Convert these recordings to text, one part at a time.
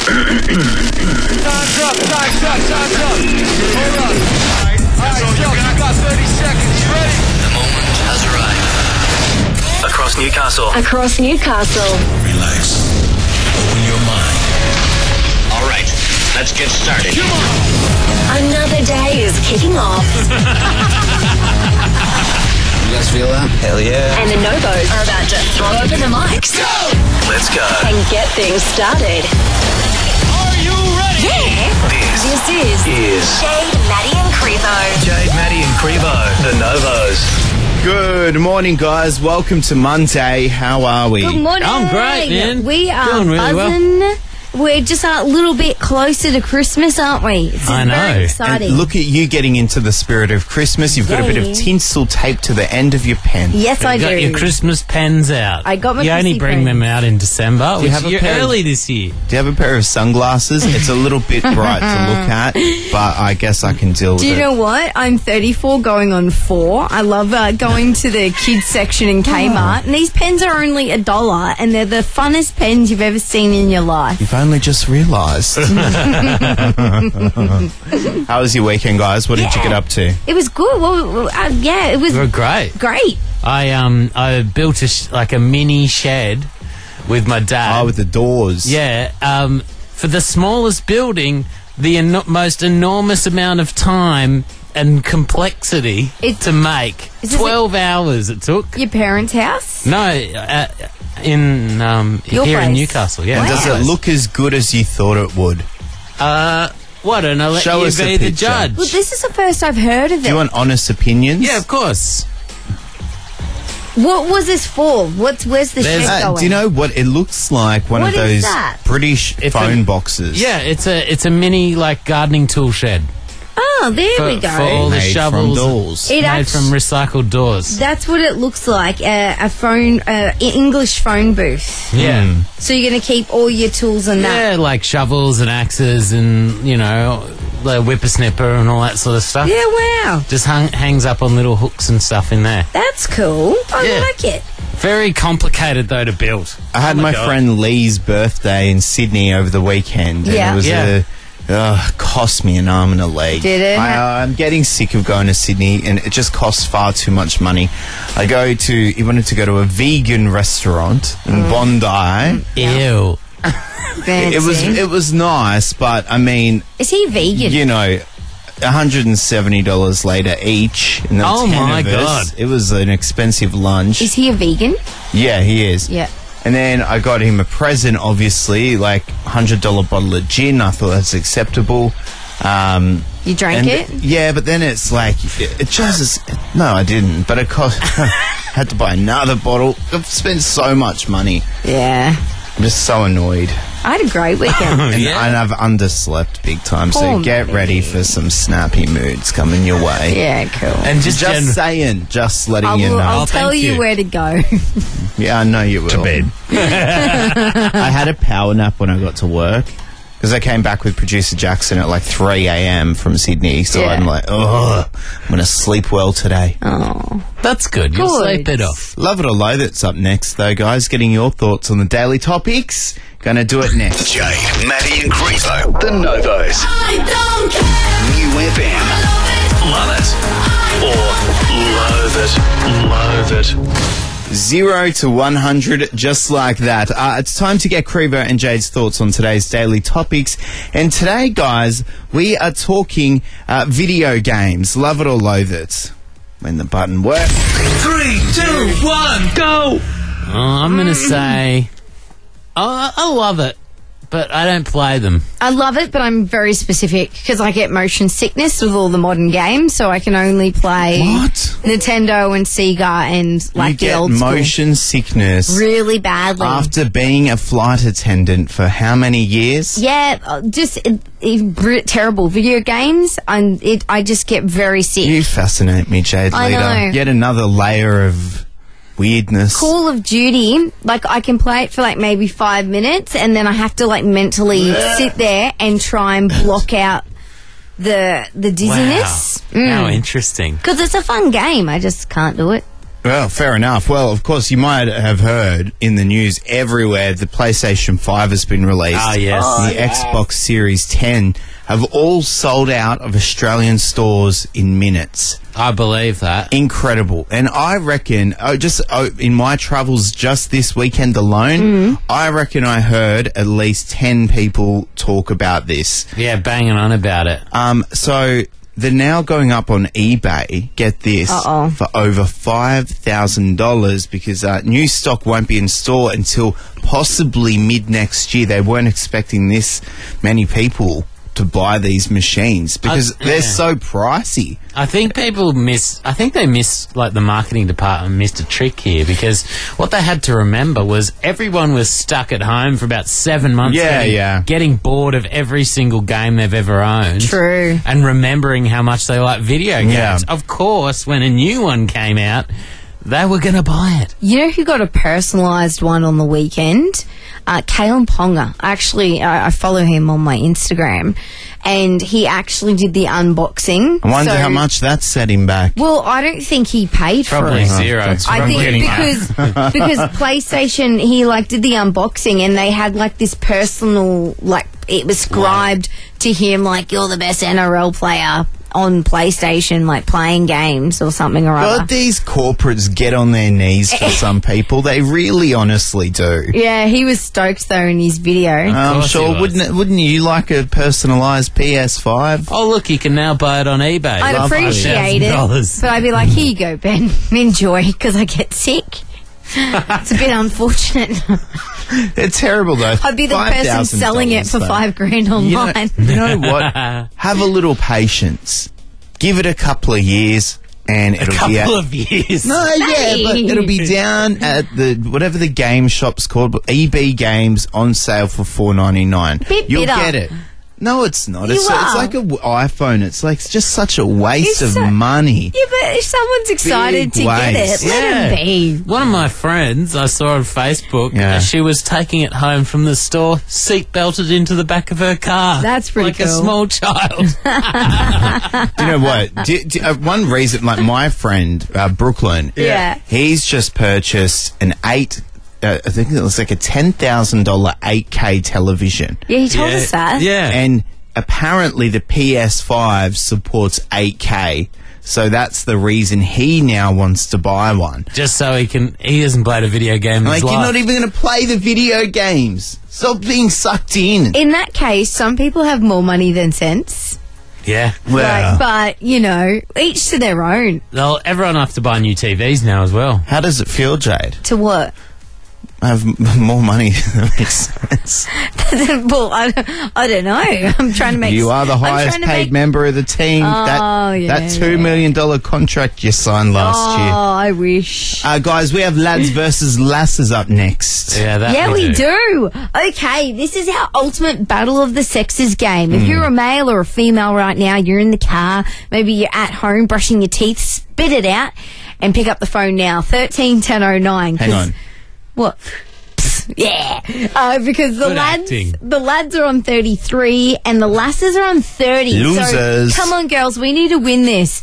Time's up. Hold up. All right, Joe, you got 30 seconds. You ready? The moment has arrived. Across Newcastle. Relax. Open your mind. All right, let's get started. Come on. Another day is kicking off. You guys feel that? Hell yeah. And the Novos are about to throw open the mics. Let's go. And get things started. Are you ready? Yeah. This is Jade, Maddie and Crevo. Jade, Maddie and Crevo, the Novos. Good morning, guys. Welcome to Monday. How are we? Good morning. I'm great, man. We are Doing really buzzing. well. We're just a little bit closer to Christmas, aren't we? It's I know. very exciting. And look at you getting into the spirit of Christmas. You've got a bit of Yay. tinsel taped to the end of your pen. Yes, I You got do. your Christmas pens out. I got my You only Chrissy bring pen. them out in December, you which have a you're pair of- early this year. Do you have a pair of sunglasses? It's a little bit bright to look at, but I guess I can deal with Do you it. know what? I'm 34 going on 4. I love going to the kids section in Kmart. And these pens are only $1 and they're the funnest pens you've ever seen in your life. You've only just realised. How was your weekend, guys? What did you Yeah. get up to? It was good. Well, yeah, it was They were great. great. I built a mini shed with my dad. Oh, with the doors. Yeah, for the smallest building, the most enormous amount of time and complexity to make. Is this 12 hours it took. Your parents' house? No, in Your here in place. Newcastle. Yeah. And does it look as good as you thought it would? Why don't I let Show you us a be the picture. judge? Well, this is the first I've heard of it. Do you want honest opinions? Yeah, of course. What was this for? Where's the There's- shed going? Do you know what it looks like? One What of is those that? British It's phone a- boxes. Yeah, it's a mini gardening tool shed Oh, there for, we go. for all the Made from shovels. doors. It made act- from recycled doors. That's what it looks like, a phone, English phone booth. Yeah. So you're going to keep all your tools in that? Yeah, like shovels and axes and, the whippersnipper and all that sort of stuff. Yeah, wow. Just hangs up on little hooks and stuff in there. That's cool. I Yeah. like it. Very complicated, though, to build. I had Oh my God. friend Lee's birthday in Sydney over the weekend. And Yeah. it was Yeah. cost me an arm and a leg. Did it? I'm getting sick of going to Sydney, and it just costs far too much money. He wanted to go to a vegan restaurant in Bondi. Ew. Fancy. It was nice, but I mean, Is he vegan? $170 later each. And there were Oh 10 my of us. God. It was an expensive lunch. Is he a vegan? Yeah, he is. Yeah. And then I got him a present, obviously, like $100 bottle of gin. I thought that's acceptable. You drank it? Yeah, but then it's like, it just is, no, I didn't. But it cost, had to buy another bottle. I've spent so much money. Yeah. I'm just so annoyed. I had a great weekend. And, Yeah. and I've underslept big time. So Poor get me. ready for some snappy moods coming your way. Yeah, cool. And Just saying, just letting you know. I'll Oh, tell thank you you. where to go. Yeah, I know you will. To bed. I had a power nap when I got to work because I came back with producer Jackson at like 3 a.m. from Sydney. So Yeah. I'm like, I'm going to sleep well today. Oh. That's good. You'll Good. sleep it off. Love it or loathe it's up next, though, guys. Getting your thoughts on the daily topics. Gonna do it next. Jade, Maddie and Crevo, the Novos. New FM. Love it. Or loathe it. 0 to 100, just like that. It's time to get Crevo and Jade's thoughts on today's daily topics. And today, guys, we are talking video games. Love it or loathe it. When the button works. 3, 2, 1, go! I'm going to say, I love it, but I don't play them. I love it, but I'm very specific because I get motion sickness with all the modern games, so I can only play What? Nintendo and Sega and like You the get old school. motion sickness Really badly. after being a flight attendant for how many years? Yeah, terrible video games, and I just get very sick. You fascinate me, Jade I Leader. know. Yet another layer of weirdness. Call of Duty, like I can play it for like maybe 5 minutes, and then I have to like mentally sit there and try and block out the dizziness. Wow. How interesting. Because it's a fun game, I just can't do it. Well, fair enough. Well, of course, you might have heard in the news everywhere the PlayStation 5 has been released. Ah, yes. The Xbox Series 10 have all sold out of Australian stores in minutes. I believe that. Incredible. And I reckon, in my travels just this weekend alone, I reckon I heard at least 10 people talk about this. Yeah, banging on about it. So they're now going up on eBay, get this, for over $5,000 because new stock won't be in store until possibly mid-next year. They weren't expecting this many people to buy these machines because they're so pricey. I think they miss, like the marketing department missed a trick here because what they had to remember was everyone was stuck at home for about 7 months getting bored of every single game they've ever owned. True. And remembering how much they like video games. Yeah. Of course, when a new one came out, they were going to buy it. You know who got a personalised one on the weekend? Kalen Ponga. Actually, I follow him on my Instagram, and he actually did the unboxing. I wonder how much that set him back. Well, I don't think he paid Probably for it. zero. I think because PlayStation, he did the unboxing, and they had this personal, it was scribed to him you're the best NRL player on PlayStation, playing games or something or other. But these corporates get on their knees for some people. They really honestly do. Yeah, he was stoked though in his video. I'm sure. Wouldn't you like a personalised PS5? Oh, look, you can now buy it on eBay. I'd appreciate it, but I'd be like, here you go, Ben. Enjoy, because I get sick. It's a bit unfortunate. They're terrible though. I'd be the person selling it for $5,000 online. You know what? Have a little patience. Give it a couple of years, and it'll be couple of years. No, Hey. but it'll be down at the whatever the game shop's called, EB Games, on sale for $4.99. You'll bitter. get it. No, it's not. You It's like an iPhone. It's just such a waste of money. Yeah, but if someone's excited to get waste. it, let them be. One of my friends I saw on Facebook, she was taking it home from the store, seat belted into the back of her car. That's pretty like a cool. small child. Do you know what? One reason, my friend, Brooklyn, he's just purchased an I think it was a $10,000 8K television. Yeah, he told us that. Yeah. And apparently the PS5 supports 8K. So that's the reason he now wants to buy one. Just so he hasn't played a video game in his life. You're not even going to play the video games. Stop being sucked in. In that case, some people have more money than sense. Yeah. Well, But, each to their own. Everyone will have to buy new TVs now as well. how does it feel, Jade? To what? I have more money than makes sense. Well, I don't know. I'm trying to make... You are the highest paid member of the team. That $2 million contract you signed last year. Oh, I wish. Guys, we have lads versus lasses up next. Yeah, we do. Okay, this is our ultimate battle of the sexes game. If you're a male or a female right now, you're in the car, maybe you're at home brushing your teeth, spit it out and pick up the phone now. 131009. Hang on. What? Yeah. Because the lads are on 33 and the lasses are on 30. Losers. So come on, girls, we need to win this.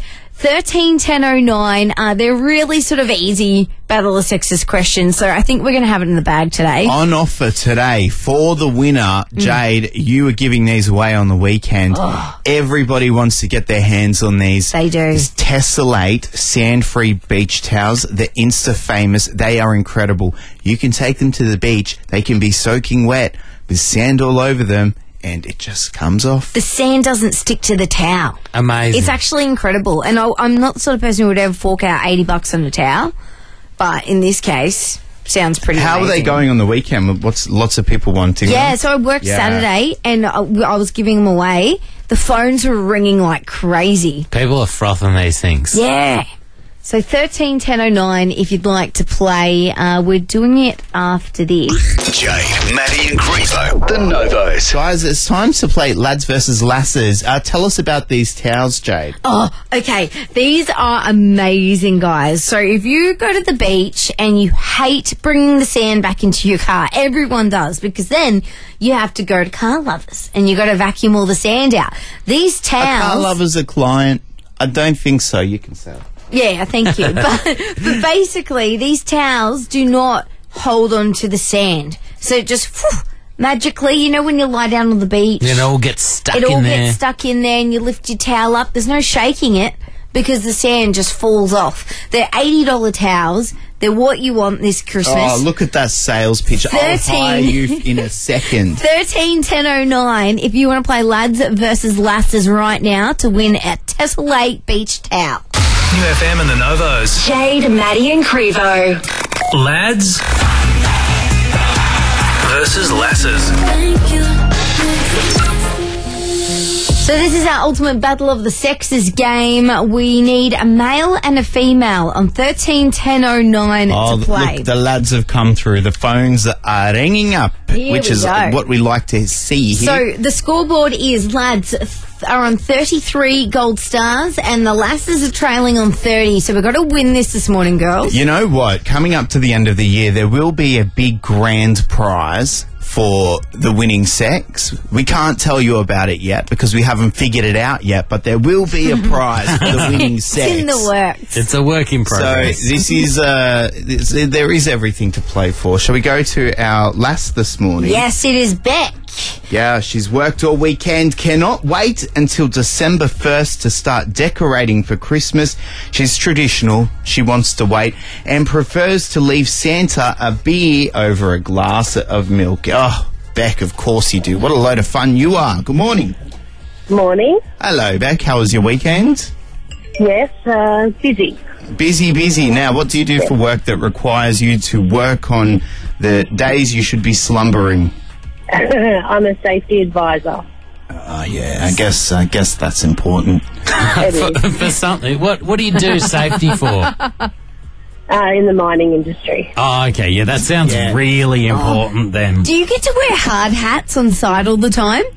131009. They're really sort of easy battle of sexes questions, so I think we're going to have it in the bag today. On offer today for the winner, Jade, you were giving these away on the weekend. Everybody wants to get their hands on these. They do. These Tessellate sand-free beach towels. They're Insta-famous. They are incredible. You can take them to the beach. They can be soaking wet with sand all over them, and it just comes off. The sand doesn't stick to the towel. Amazing. It's actually incredible. And I'm not the sort of person who would ever fork out $80 on a towel, but in this case, sounds pretty How amazing. are they going on the weekend? What's lots of people wanting them? Yeah, so I worked Saturday and I was giving them away. The phones were ringing like crazy. People are frothing these things. Yeah. So 131009 if you'd like to play. We're doing it after this. Jade, Maddie and Grievo, the Novos. Guys, it's time to play lads versus lasses. Tell us about these towels, Jade. Oh, okay. These are amazing, guys. So if you go to the beach and you hate bringing the sand back into your car, everyone does, because then you have to go to Car Lovers and you got to vacuum all the sand out. These towels... Car Lovers a client? I don't think so. You can sell. Yeah, thank you. But basically, these towels do not hold on to the sand. So it just magically, you know when you lie down on the beach? It all gets stuck It in all there. gets stuck in there and you lift your towel up. There's no shaking it because the sand just falls off. They're $80 towels. They're what you want this Christmas. Oh, look at that sales pitch. I'll hire you in a second. 13-10-09 if you want to play lads versus lasses right now to win a Tessellate beach towel. New FM and the Novos. Jade, Maddie and Crevo. Lads versus lasses. So this is our ultimate battle of the sexes game. We need a male and a female on 13-10-09 to play. Look, the lads have come through. The phones are ringing up, Here which we is go. what we like to see here. So the scoreboard is lads are on 33 gold stars and the lasses are trailing on 30. So we've got to win this morning, girls. You know what? Coming up to the end of the year, there will be a big grand prize for the winning sex. We can't tell you about it yet because we haven't figured it out yet, but there will be a prize for the winning sex. It's in the works. It's a work in progress. So this is there is everything to play for. Shall we go to our lass this morning? Yes, it is Beck. Yeah, she's worked all weekend, cannot wait until December 1st to start decorating for Christmas. She's traditional, she wants to wait, and prefers to leave Santa a beer over a glass of milk. Oh, Beck, of course you do. What a load of fun you are. Good morning. Morning. Hello, Beck. How was your weekend? Yes, busy. Busy. Now, what do you do for work that requires you to work on the days you should be slumbering? I'm a safety advisor. Yeah, I guess that's important. For something. What do you do safety for? In the mining industry. Oh, okay. Yeah, that sounds really important then. Do you get to wear hard hats on site all the time?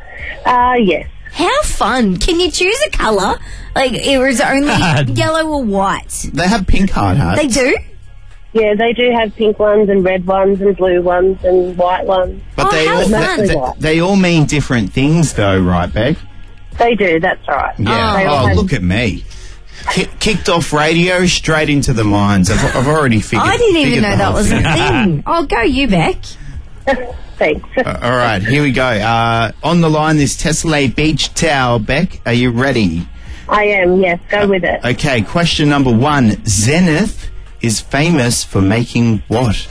Yes. How fun. Can you choose a colour? Like, or is it only yellow or white? They have pink hard hats. They do? Yeah, they do have pink ones and red ones and blue ones and white ones. But they all mean different things, though, right, Beck? They do, that's right. Yeah. They all have- Look at me. Kicked off radio straight into the mines. I've already figured. I didn't even know the that whole was a thing. Oh, go you, Beck. Thanks. All right, here we go. On the line, this Tessellate beach towel. Beck, are you ready? I am, yes. Go with it. Okay, question number 1. Zenith is famous for making what?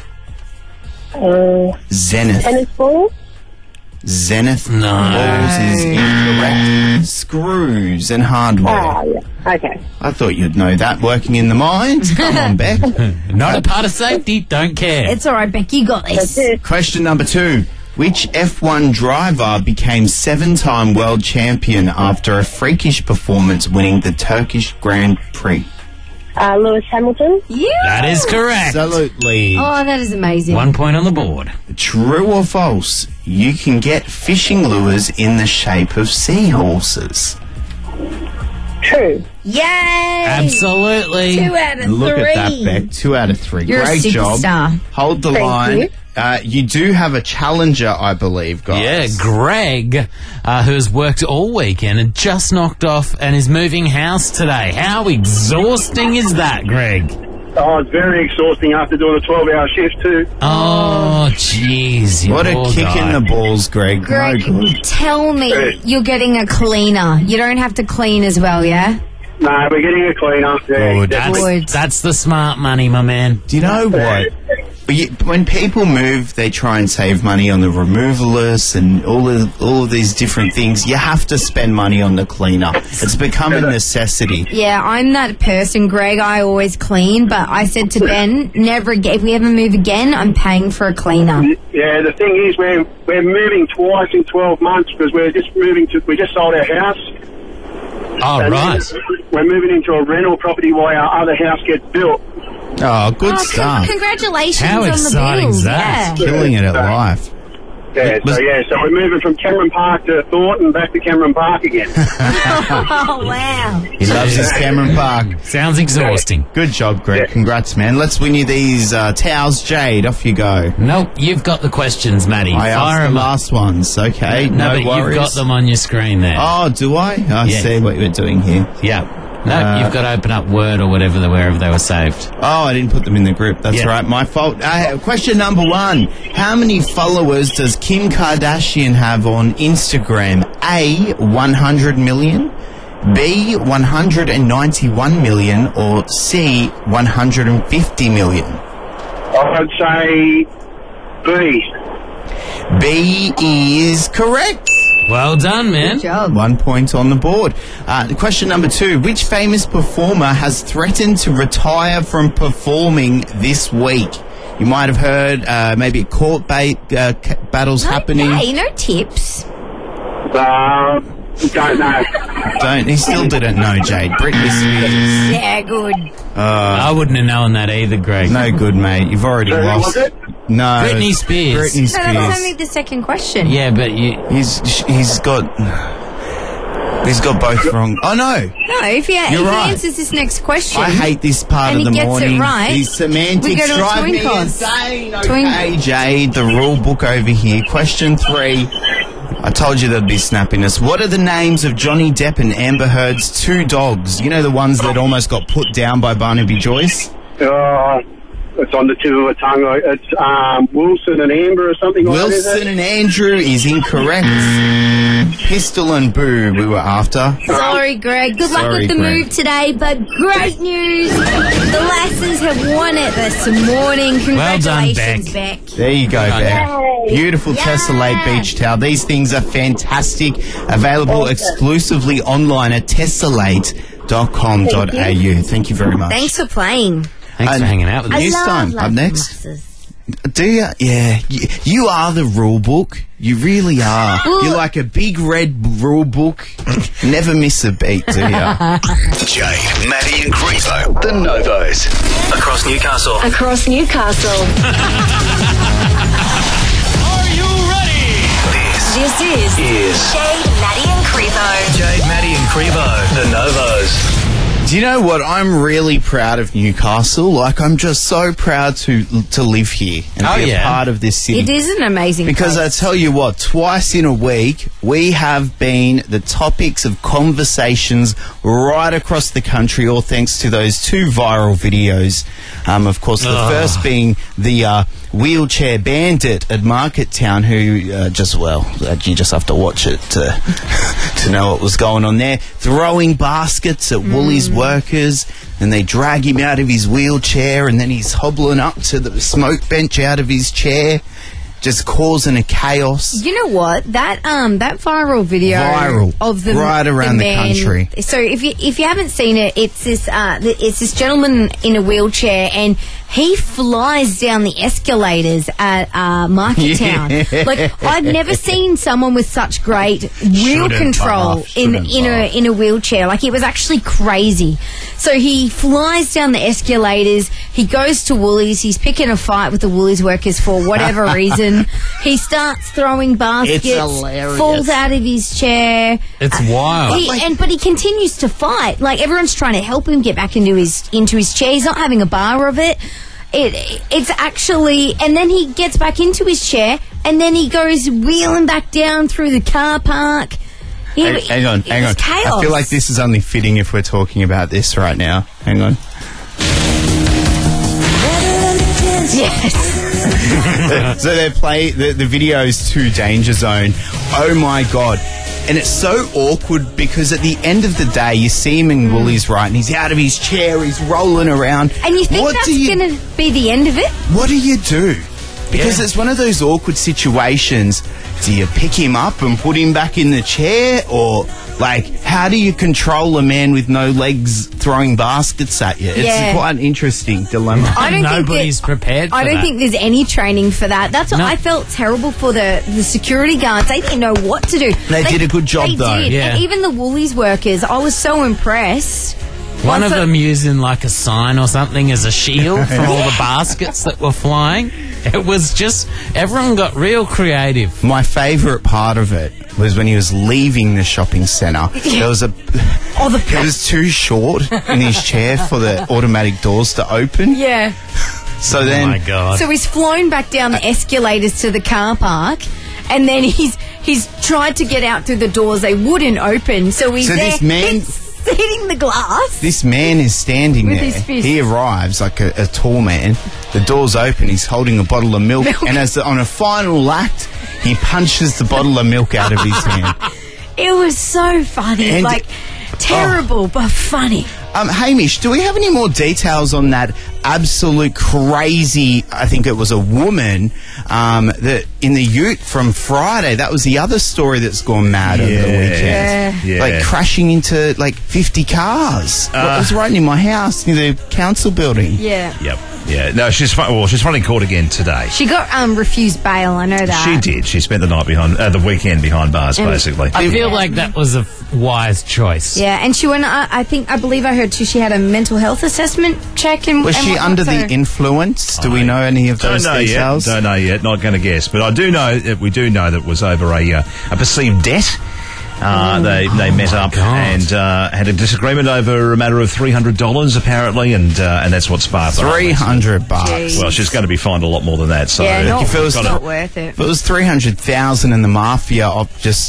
Zenith. Tennis ball? Zenith No. balls is incorrect. Screws and hardware. Yeah. Okay. I thought you'd know that working in the mines. Come on, Beck. Not a part of safety. Don't care. It's all right, Beck. You got That's this. it. Question number 2. Which F1 driver became 7-time world champion after a freakish performance winning the Turkish Grand Prix? Lewis Hamilton? Yeah. That is correct. Absolutely. Oh, that is amazing. 1 point on the board. True or false? You can get fishing lures in the shape of seahorses. True. Yay! Absolutely. 2 out of 3. Look at that, Beck. 2 out of 3. You're Great a job. superstar. Hold the Thank line. you. You do have a challenger, I believe, guys. Yeah, Greg, who has worked all weekend and just knocked off and is moving house today. How exhausting is that, Greg? Oh, it's very exhausting after doing a 12-hour shift too. Oh, jeez. What a kick in the balls, Greg. Greg, No good. tell me you're getting a cleaner. You don't have to clean as well, yeah? No, we're getting a cleaner. Yeah, Good. definitely. That's the smart money, my man. Do you know what? When people move, they try and save money on the removalists and all of these different things. You have to spend money on the cleaner. It's become a necessity. Yeah, I'm that person, Greg. I always clean, but I said to Ben, if we ever move again, I'm paying for a cleaner. Yeah, the thing is, we're moving twice in 12 months because we just sold our house. Oh, And right. We're moving into a rental property while our other house gets built. Oh, good stuff. Congratulations How on the exciting bills. is that? Yeah. Killing it at life. Yeah, so we're moving from Cameron Park to Thornton back to Cameron Park again. Oh, wow. He loves his Cameron Park. Sounds exhausting. Good job, Greg. Congrats, man. Let's win you these towels, Jade. Off you go. Nope, you've got the questions, Maddie. I Fire asked the 'em up. last ones. Okay, No, no but worries. you've got them on your screen there. Oh, do I? I Yeah. see what you're doing here. Yeah. No, you've got to open up Word or wherever they were saved. Oh, I didn't put them in the group. That's right, my fault. Question number 1. How many followers does Kim Kardashian have on Instagram? A, 100 million, B, 191 million, or C, 150 million? I'd say B. B is correct. Well done, man. Good job. 1 point on the board. Question number 2. Which famous performer has threatened to retire from performing this week? You might have heard maybe court battles happening. Okay, no tips. Don't know. He still didn't know, Jade. Britney Spears. Yeah, good. I wouldn't have known that either, Greg. No good, mate. You've already Who lost. was it? No. Britney Spears. Britney No, that was Spears. only the second question. Yeah, but you... He's got both wrong. Oh, no. No, if he right. answers this next question... I hate this part And of the he gets it morning. right, These semantics we go to a drive twin me toss. insane. Twin- Okay, Jade, the rule book over here. Question 3. I told you there'd be snappiness. What are the names of Johnny Depp and Amber Heard's 2 dogs? You know, the ones that almost got put down by Barnaby Joyce? It's on the tip of a tongue. It's Wilson and Amber or something like that. Wilson and Andrew is incorrect. Pistol and Boo we were after. Sorry, Greg. Good luck Sorry, with the Greg. move today, but great news. The Lassers have won it this morning. Congratulations, Beck. Beck. There you go, Beck. Beautiful Yay. Tessellate beach towel. These things are fantastic. Available exclusively online at tessellate.com.au. Thank you very much. Thanks for playing. Thanks for hanging out with us. News time. Up next. Do you? Yeah. You are the rule book. You really are. You're like a big red rule book. Never miss a beat, do you? Jade, Maddie and Grievo, the Novos. Across Newcastle. Across Newcastle. Are you ready? This is Jade, Maddie and Crevo. Jade, Maddie and Crevo, the Novos. Do you know what? I'm really proud of Newcastle. Like, I'm just so proud to live here and be a part of this city. It is an amazing Because place. I tell you what, twice in a week, we have been the topics of conversations right across the country, all thanks to those 2 viral videos. Of course, the first being the wheelchair bandit at Market Town, who you just have to watch it to know what was going on there. Throwing baskets at Woolies workers, and they drag him out of his wheelchair, and then he's hobbling up to the smoke bench out of his chair, just causing a chaos. You know what? That viral video of the right around the man, country. So if you haven't seen it, it's this gentleman in a wheelchair, and he flies down the escalators at Market Town. Like, I've never seen someone with such great wheel control in a wheelchair. Like, it was actually crazy. So he flies down the escalators. He goes to Woolies. He's picking a fight with the Woolies workers for whatever reason. He starts throwing baskets. It's hilarious. Falls out of his chair. It's wild. But he continues to fight. Like, everyone's trying to help him get back into his chair. He's not having a bar of it. It's actually, and then he gets back into his chair, and then he goes wheeling back down through the car park. Hang on. Chaos. I feel like this is only fitting if we're talking about this right now. Hang on. Yes. So they play the video's to Danger Zone. Oh my god. And it's so awkward because at the end of the day, you see him in Woolies, right, and he's out of his chair, he's rolling around. And you think that's going to be the end of it? What do you do? Because it's one of those awkward situations. Do you pick him up and put him back in the chair? Or, like, how do you control a man with no legs throwing baskets at you? It's quite an interesting dilemma. Nobody's prepared for I don't that. think there's any training for that. That's what I felt terrible for the security guards. They didn't know what to do. They did a good job, though. Did. Yeah. And even the Woolies workers, I was so impressed. One of them using like a sign or something as a shield from all the baskets that were flying. It was just, everyone got real creative. My favourite part of it was when he was leaving the shopping centre. There was he was too short in his chair for the automatic doors to open. Yeah. So then, oh my God. So he's flown back down the escalators to the car park, and then he's tried to get out through the doors. They wouldn't open. So he's So there. this man- Hits eating the glass. This man is standing With there. his fist. He arrives like a tall man. The door's open. He's holding a bottle of milk. And on a final act, he punches the bottle of milk out of his hand. It was so funny. And- terrible, but funny. Hamish, do we have any more details on that absolute crazy, I think it was a woman, that in the ute from Friday? That was the other story that's gone mad over the weekend. Yeah. Like crashing into like 50 cars. It was right near my house, near the council building. Yeah. Yep. Yeah. No, she's front in court again today. She got refused bail, I know that. She did. She spent the night the weekend behind bars, basically. I feel like that was a wise choice. Yeah, and she went, I believe I heard too, she had a mental health assessment check. And Was she whatnot, under so- the influence? Do we know any of those details? Don't know yet. Not going to guess. But I do know that we do know that it was over a perceived debt. They met up and had a disagreement over a matter of $300 apparently, and that's what sparked $300. Well, she's going to be fined a lot more than that. So Yeah, not, if it was not worth it. If it was 300,000 and the mafia of just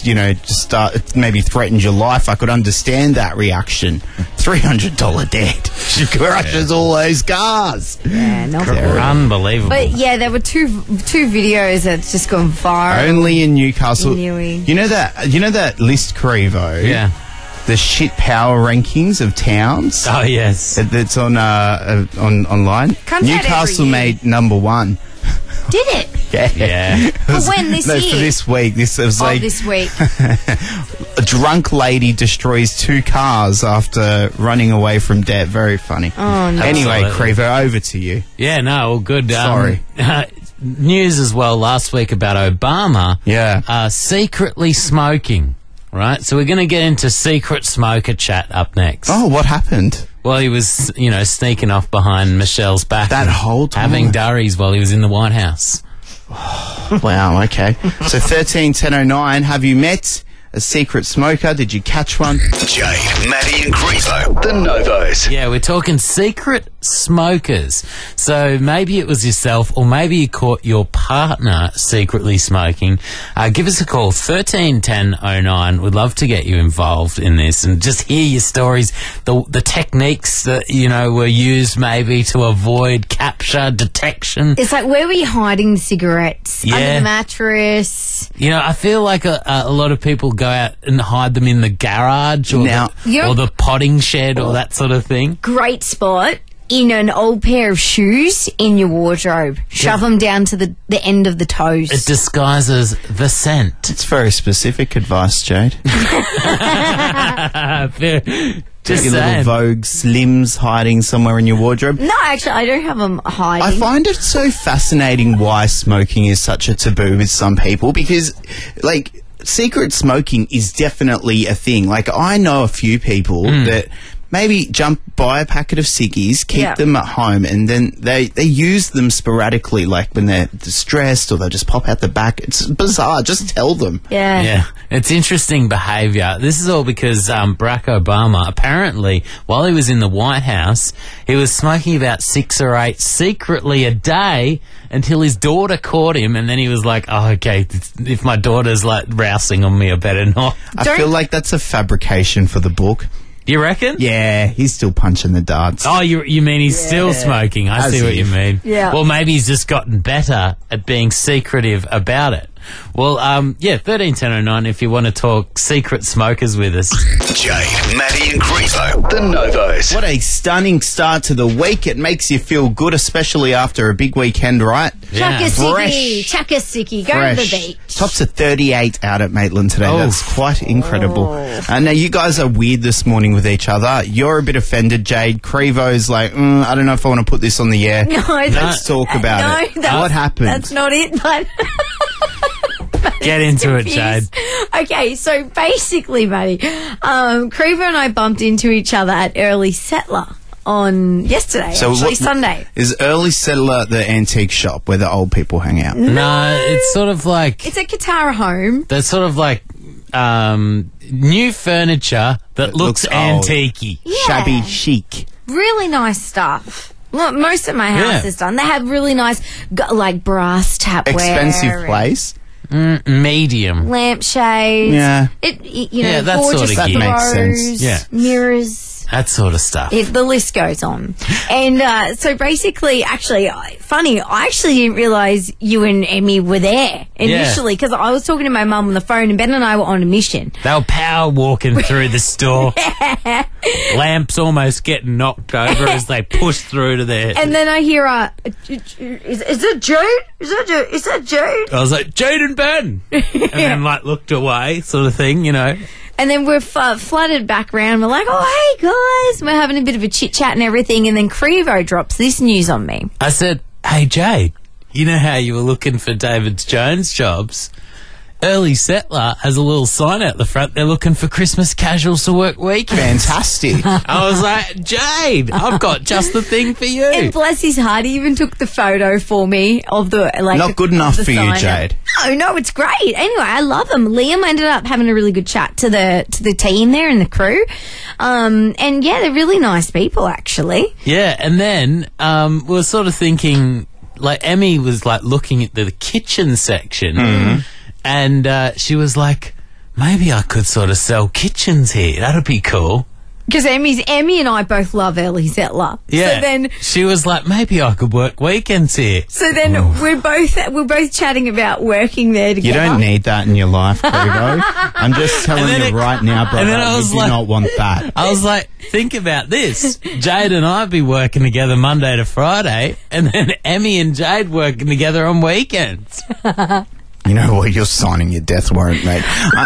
maybe threatened your life, I could understand that reaction. $300 debt. She crushes all those cars. Yeah, not Unbelievable. But yeah, there were two videos that's just gone viral. Only in Newcastle. In Newey. You know that list, Crevo? Yeah. The shit power rankings of towns. Oh, yes. That's on online. Comes out Newcastle every year. made number 1. Did it? Yeah. For when, this year? For this week. This was like this week. a drunk lady destroys 2 cars after running away from debt. Very funny. Oh, no. Anyway, Absolutely. Crevo, over to you. Yeah, no, all good. Sorry. News as well last week about Obama Yeah. secretly smoking, right? So we're going to get into secret smoker chat up next. Oh, what happened? Well, he was, sneaking off behind Michelle's back. That and whole time? Having durries while he was in the White House. Wow, okay. So 13-1009, have you met a secret smoker? Did you catch one? Jade, Maddie and Crevo, the Novos. Yeah, we're talking secret smokers. So maybe it was yourself, or maybe you caught your partner secretly smoking. Give us a call, 13-1009. We'd love to get you involved in this and just hear your stories, the techniques that, were used maybe to avoid capture, detection. It's like, where were you hiding the cigarettes? Yeah. Under the mattress? I feel like a lot of people go out and hide them in the garage or, Now- or the potting shed or that sort of thing. Great spot. In an old pair of shoes in your wardrobe. Shove them down to the end of the toes. It disguises the scent. It's very specific advice, Jade. Just Your little saying. Vogue Slims hiding somewhere in your wardrobe. No, actually, I don't have them hiding. I find it so fascinating why smoking is such a taboo with some people, because, like, secret smoking is definitely a thing. Like, I know a few people that maybe buy a packet of ciggies, keep them at home, and then they use them sporadically, like when they're distressed, or they'll just pop out the back. It's bizarre. Just tell them. Yeah. Yeah, it's interesting behaviour. This is all because Barack Obama, apparently, while he was in the White House, he was smoking about 6 or 8 secretly a day until his daughter caught him, and then he was like, oh, okay, if my daughter's like rousing on me, I better not. I feel like that's a fabrication for the book. You reckon? Yeah, he's still punching the darts. Oh, you mean he's still smoking? I As see what you if. mean. Yeah. Well, maybe he's just gotten better at being secretive about it. Well, 13-1009 if you want to talk secret smokers with us. Jade, Maddie and Crevo, the Novos. What a stunning start to the week. It makes you feel good, especially after a big weekend, right? Chuck a sickie. Fresh. Chuck a sickie. Go to the beach. Tops at 38 out at Maitland today. Oh. That's quite incredible. Now, you guys are weird this morning with each other. You're a bit offended, Jade. Crevo's like, I don't know if I want to put this on the air. No, Let's talk about it. What happened? That's not it, but... Get into it, Jade. Okay, so basically, buddy, Creever and I bumped into each other at Early Settler on yesterday, Sunday. Is Early Settler the antique shop where the old people hang out? No, it's sort of like... It's a Katara home. That's sort of like new furniture that looks old. antique-y. Yeah. Shabby chic. Really nice stuff. Look, most of my house Yeah. is done. They have really nice, like, brass tapware. Expensive and- place. Medium. Lampshades. Yeah. That gorgeous sort of gear. That makes sense. throws, Yeah. mirrors. That sort of stuff. The list goes on. And so basically, actually, funny, I actually didn't realise you and Emmy were there initially because I was talking to my mum on the phone and Ben and I were on a mission. They were power walking through the store. Lamps almost getting knocked over as they push through to their... And then I hear, is it Jude? Is that Jude? I was like, Jude and Ben! And then, looked away, sort of thing, you know. And then we're flooded back around. We're like, oh, hey, guys. We're having a bit of a chit-chat and everything. And then Crevo drops this news on me. I said, hey, Jade, you know how you were looking for David Jones jobs? Early Settler has a little sign out the front. They're looking for Christmas casuals to work weekends. Fantastic. I was like, Jade, I've got just the thing for you. And bless his heart, he even took the photo for me of the Not good enough for you, Jade. No, it's great. Anyway, I love them. Liam ended up having a really good chat to the team there and the crew. And yeah, they're really nice people, actually. Yeah, and then we were sort of thinking, Emmy was looking at the kitchen section. Mm-hmm. And she was like, maybe I could sort of sell kitchens here. That'd be cool. Because Emmy and I both love Early Settler. Yeah. So then she was like, maybe I could work weekends here. So then we're both chatting about working there together. You don't need that in your life, Crevo. I'm just telling you right now, brother, you do not want that. I was like, think about this. Jade and I be working together Monday to Friday, and then Emmy and Jade working together on weekends. You know what? You're signing your death warrant, mate.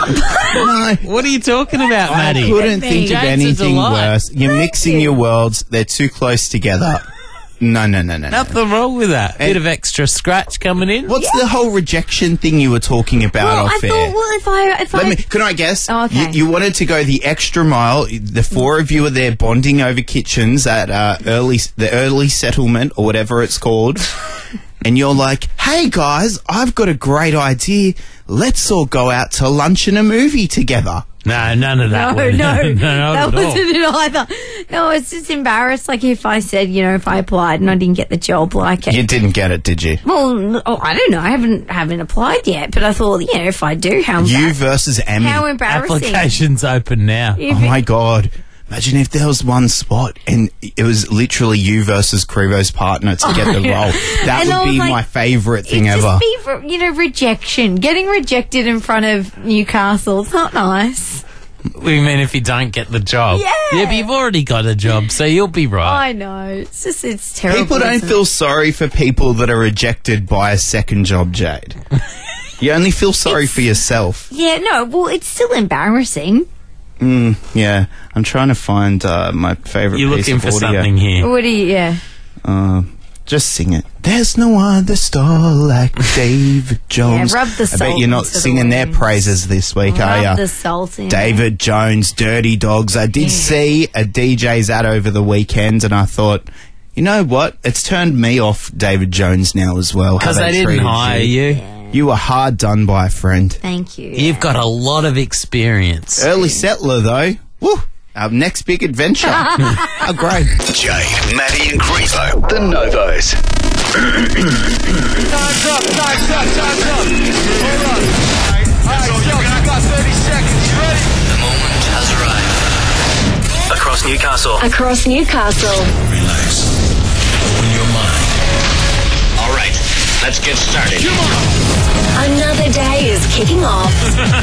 No. What are you talking about, Maddie? I couldn't think of anything worse. You're mixing your worlds. They're too close together. No. Nothing wrong with that. Bit of extra scratch coming in. What's the whole rejection thing you were talking about off air? Can I guess? Oh, okay. You wanted to go the extra mile. The four of you are there bonding over kitchens at the early settlement or whatever it's called. And you're like, hey guys, I've got a great idea. Let's all go out to lunch and a movie together. No, none of that. No, that wasn't it either. No, it's just embarrassed. Like if I said, if I applied and I didn't get the job, You didn't get it, did you? Well, I don't know. I haven't applied yet, but I thought, if I do, you versus Emmy. How embarrassing. Application's open now. Oh my God. Imagine if there was one spot and it was literally you versus Crevo's partner to get the role. That would be my favourite thing ever. Just be, rejection. Getting rejected in front of Newcastle. It's not nice. We mean if you don't get the job? Yeah. But you've already got a job, so you'll be right. I know. It's terrible. People don't feel sorry for people that are rejected by a second job, Jade. You only feel sorry for yourself. Yeah, no, well, it's still embarrassing. Yeah, I'm trying to find my favourite piece of audio. You're looking for something here. What do you, just sing it. There's no other star like David Jones. Yeah, rub the salt. I bet you're not singing their praises this week, are you? Rub the salt in. David Jones, Dirty Dogs. I did see a DJ's ad over the weekend and I thought, you know what? It's turned me off David Jones now as well. Because they didn't hire you. Yeah. You were hard done by, friend. Thank you. You've got a lot of experience. Early settler, though. Woo! Our next big adventure. How great. Jade, Maddie and Crevo, the Novos. Time's up. Hold on. All right, you got 30 seconds. You ready? The moment has arrived. Across Newcastle. Across Newcastle. Relax. Open your mind. All right, let's get started. Come on. Another day is kicking off.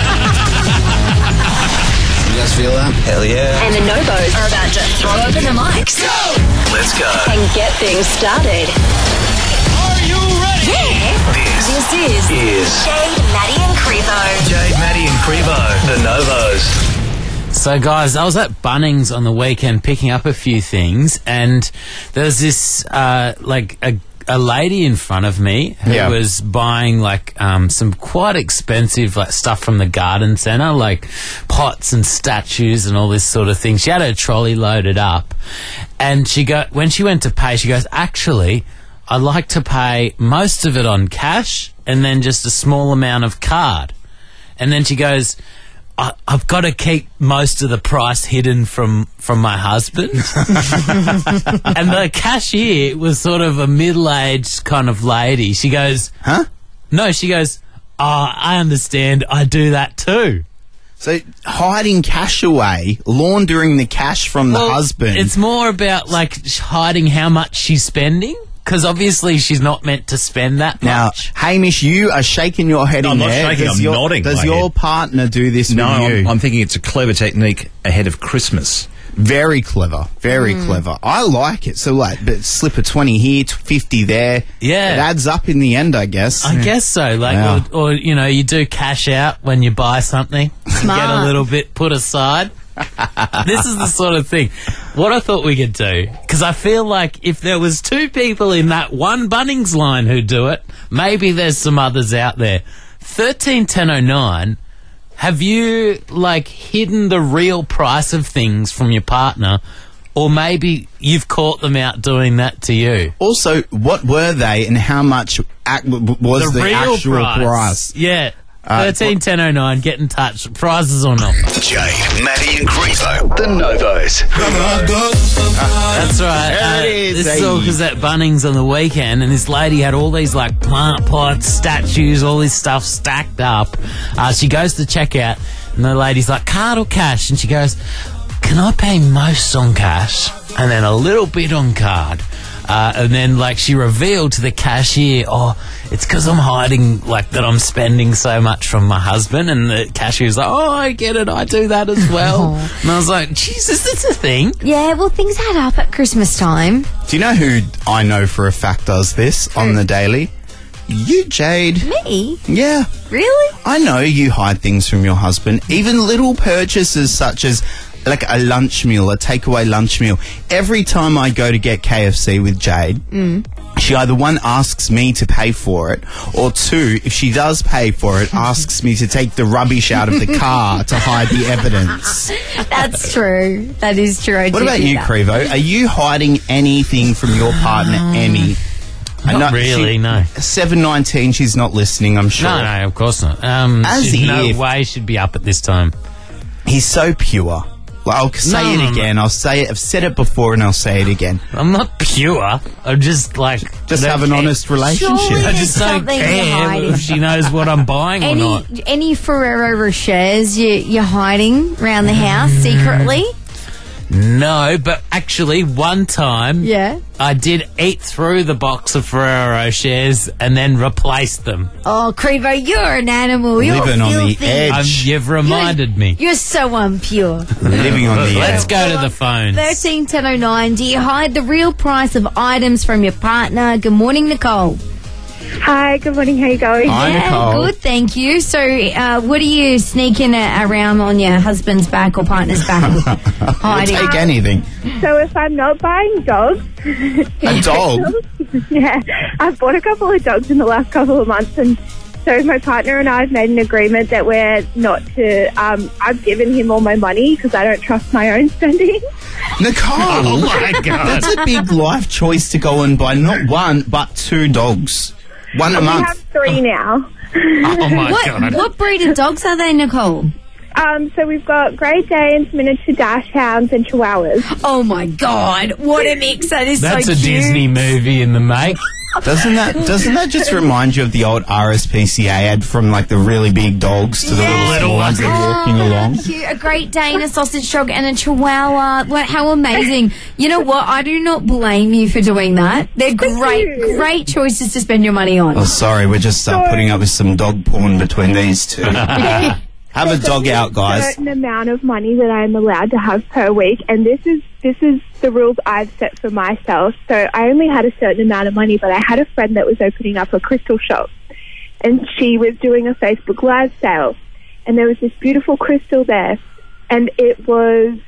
You guys feel that? Hell yeah. And the Novos are about to throw open the mics. Let's go. And get things started. Are you ready? Yeah. This is Jade, Maddie and Crevo. Jade, Maddie and Crevo, the Novos. So, guys, I was at Bunnings on the weekend picking up a few things, and there was this, a lady in front of me who was buying, some quite expensive, stuff from the garden centre, like pots and statues and all this sort of thing. She had her trolley loaded up, and when she went to pay, she goes, actually, I like to pay most of it on cash and then just a small amount of card. And then she goes, I've got to keep most of the price hidden from my husband. And the cashier was sort of a middle-aged kind of lady. She goes, huh? No, she goes, I understand. I do that too. So hiding cash away, laundering the cash from the husband. It's more about like hiding how much she's spending. Because obviously she's not meant to spend that now, much. Hamish, you are shaking your head in there. I'm not shaking, I'm nodding. Does your partner do this with you? No, I'm thinking it's a clever technique ahead of Christmas. Very clever. Very clever. I like it. So, but slip a 20 here, 50 there. Yeah. It adds up in the end, I guess. I guess so. Like, or, you know, you do cash out when you buy something. Smart. Get a little bit put aside. This is the sort of thing. What I thought we could do, because I feel like if there was 2 people in that one Bunnings line who do it, maybe there's some others out there. 131009, have you, like, hidden the real price of things from your partner, or maybe you've caught them out doing that to you? Also, what were they and how much was the real actual price? Yeah. 131009, get in touch. Prizes or not? Jade, Maddie and Grievo, the Novos. That's right. There it is. This is all because at Bunnings on the weekend, and this lady had all these like plant pots, statues, all this stuff stacked up. She goes to check out, and the lady's like, card or cash? And she goes, can I pay most on cash and then a little bit on card? And then, like, she revealed to the cashier, it's because I'm hiding, like, that I'm spending so much from my husband. And the cashier's like, I get it, I do that as well. And I was like, Jesus, that's a thing. Yeah, well, things add up at Christmas time. Do you know who I know for a fact does this on the daily? You, Jade. Me? Yeah. Really? I know you hide things from your husband. Even little purchases such as like a lunch meal, a takeaway lunch meal. Every time I go to get KFC with Jade, she either one asks me to pay for it, or 2, if she does pay for it, asks me to take the rubbish out of the car to hide the evidence. That's true. That is true. What about you, Crevo? Are you hiding anything from your partner, Emmy? Not really, no. 7:19, she's not listening, I'm sure. No, of course not. No way she'd be up at this time. He's so pure. I'll say it again. I'll say it. I've said it before and I'll say it again. I'm not pure. I'm just like... Just have an honest relationship. Surely I just don't care if she knows what I'm buying or not. Any Ferrero Rochers you're hiding around the house secretly? No, but actually one time I did eat through the box of Ferrero Rochers and then replaced them. Oh, Crevo, you're an animal. You're living on the filthy. edge. You've reminded me. You're so impure. Living on the Let's edge. go to the phone. 131009, do you hide the real price of items from your partner? Good morning, Nicole. Hi, good morning. How you going? Hi, Yeah, Nicole. good, thank you. So, what are you sneaking around on your husband's back or partner's back? Hiding? Take anything. So if I'm not buying dogs... A dog? Yeah, I've bought a couple of dogs in the last couple of months, and so my partner and I have made an agreement that we're not to... I've given him all my money because I don't trust my own spending. Nicole! Oh, my God. That's a big life choice to go and buy not 1, but 2 dogs. 1 a We month. have 3 now. Oh, my God. What breed of dogs are they, Nicole? So we've got Great Danes, miniature dash hounds, and chihuahuas. Oh, my God. What a mix. That is That's so a cute. Disney movie in the make. Doesn't that just remind you of the old RSPCA ad from like the really big dogs to the little ones that are walking along? Cute. A Great Dane, a sausage dog, and a Chihuahua. How amazing. You know what? I do not blame you for doing that. They're great choices to spend your money on. Oh, sorry, we're just putting up with some dog porn between these 2. Have a dog out, A guys. certain amount of money that I'm allowed to have per week, and this is the rules I've set for myself. So I only had a certain amount of money, but I had a friend that was opening up a crystal shop, and she was doing a Facebook Live sale, and there was this beautiful crystal there, and it was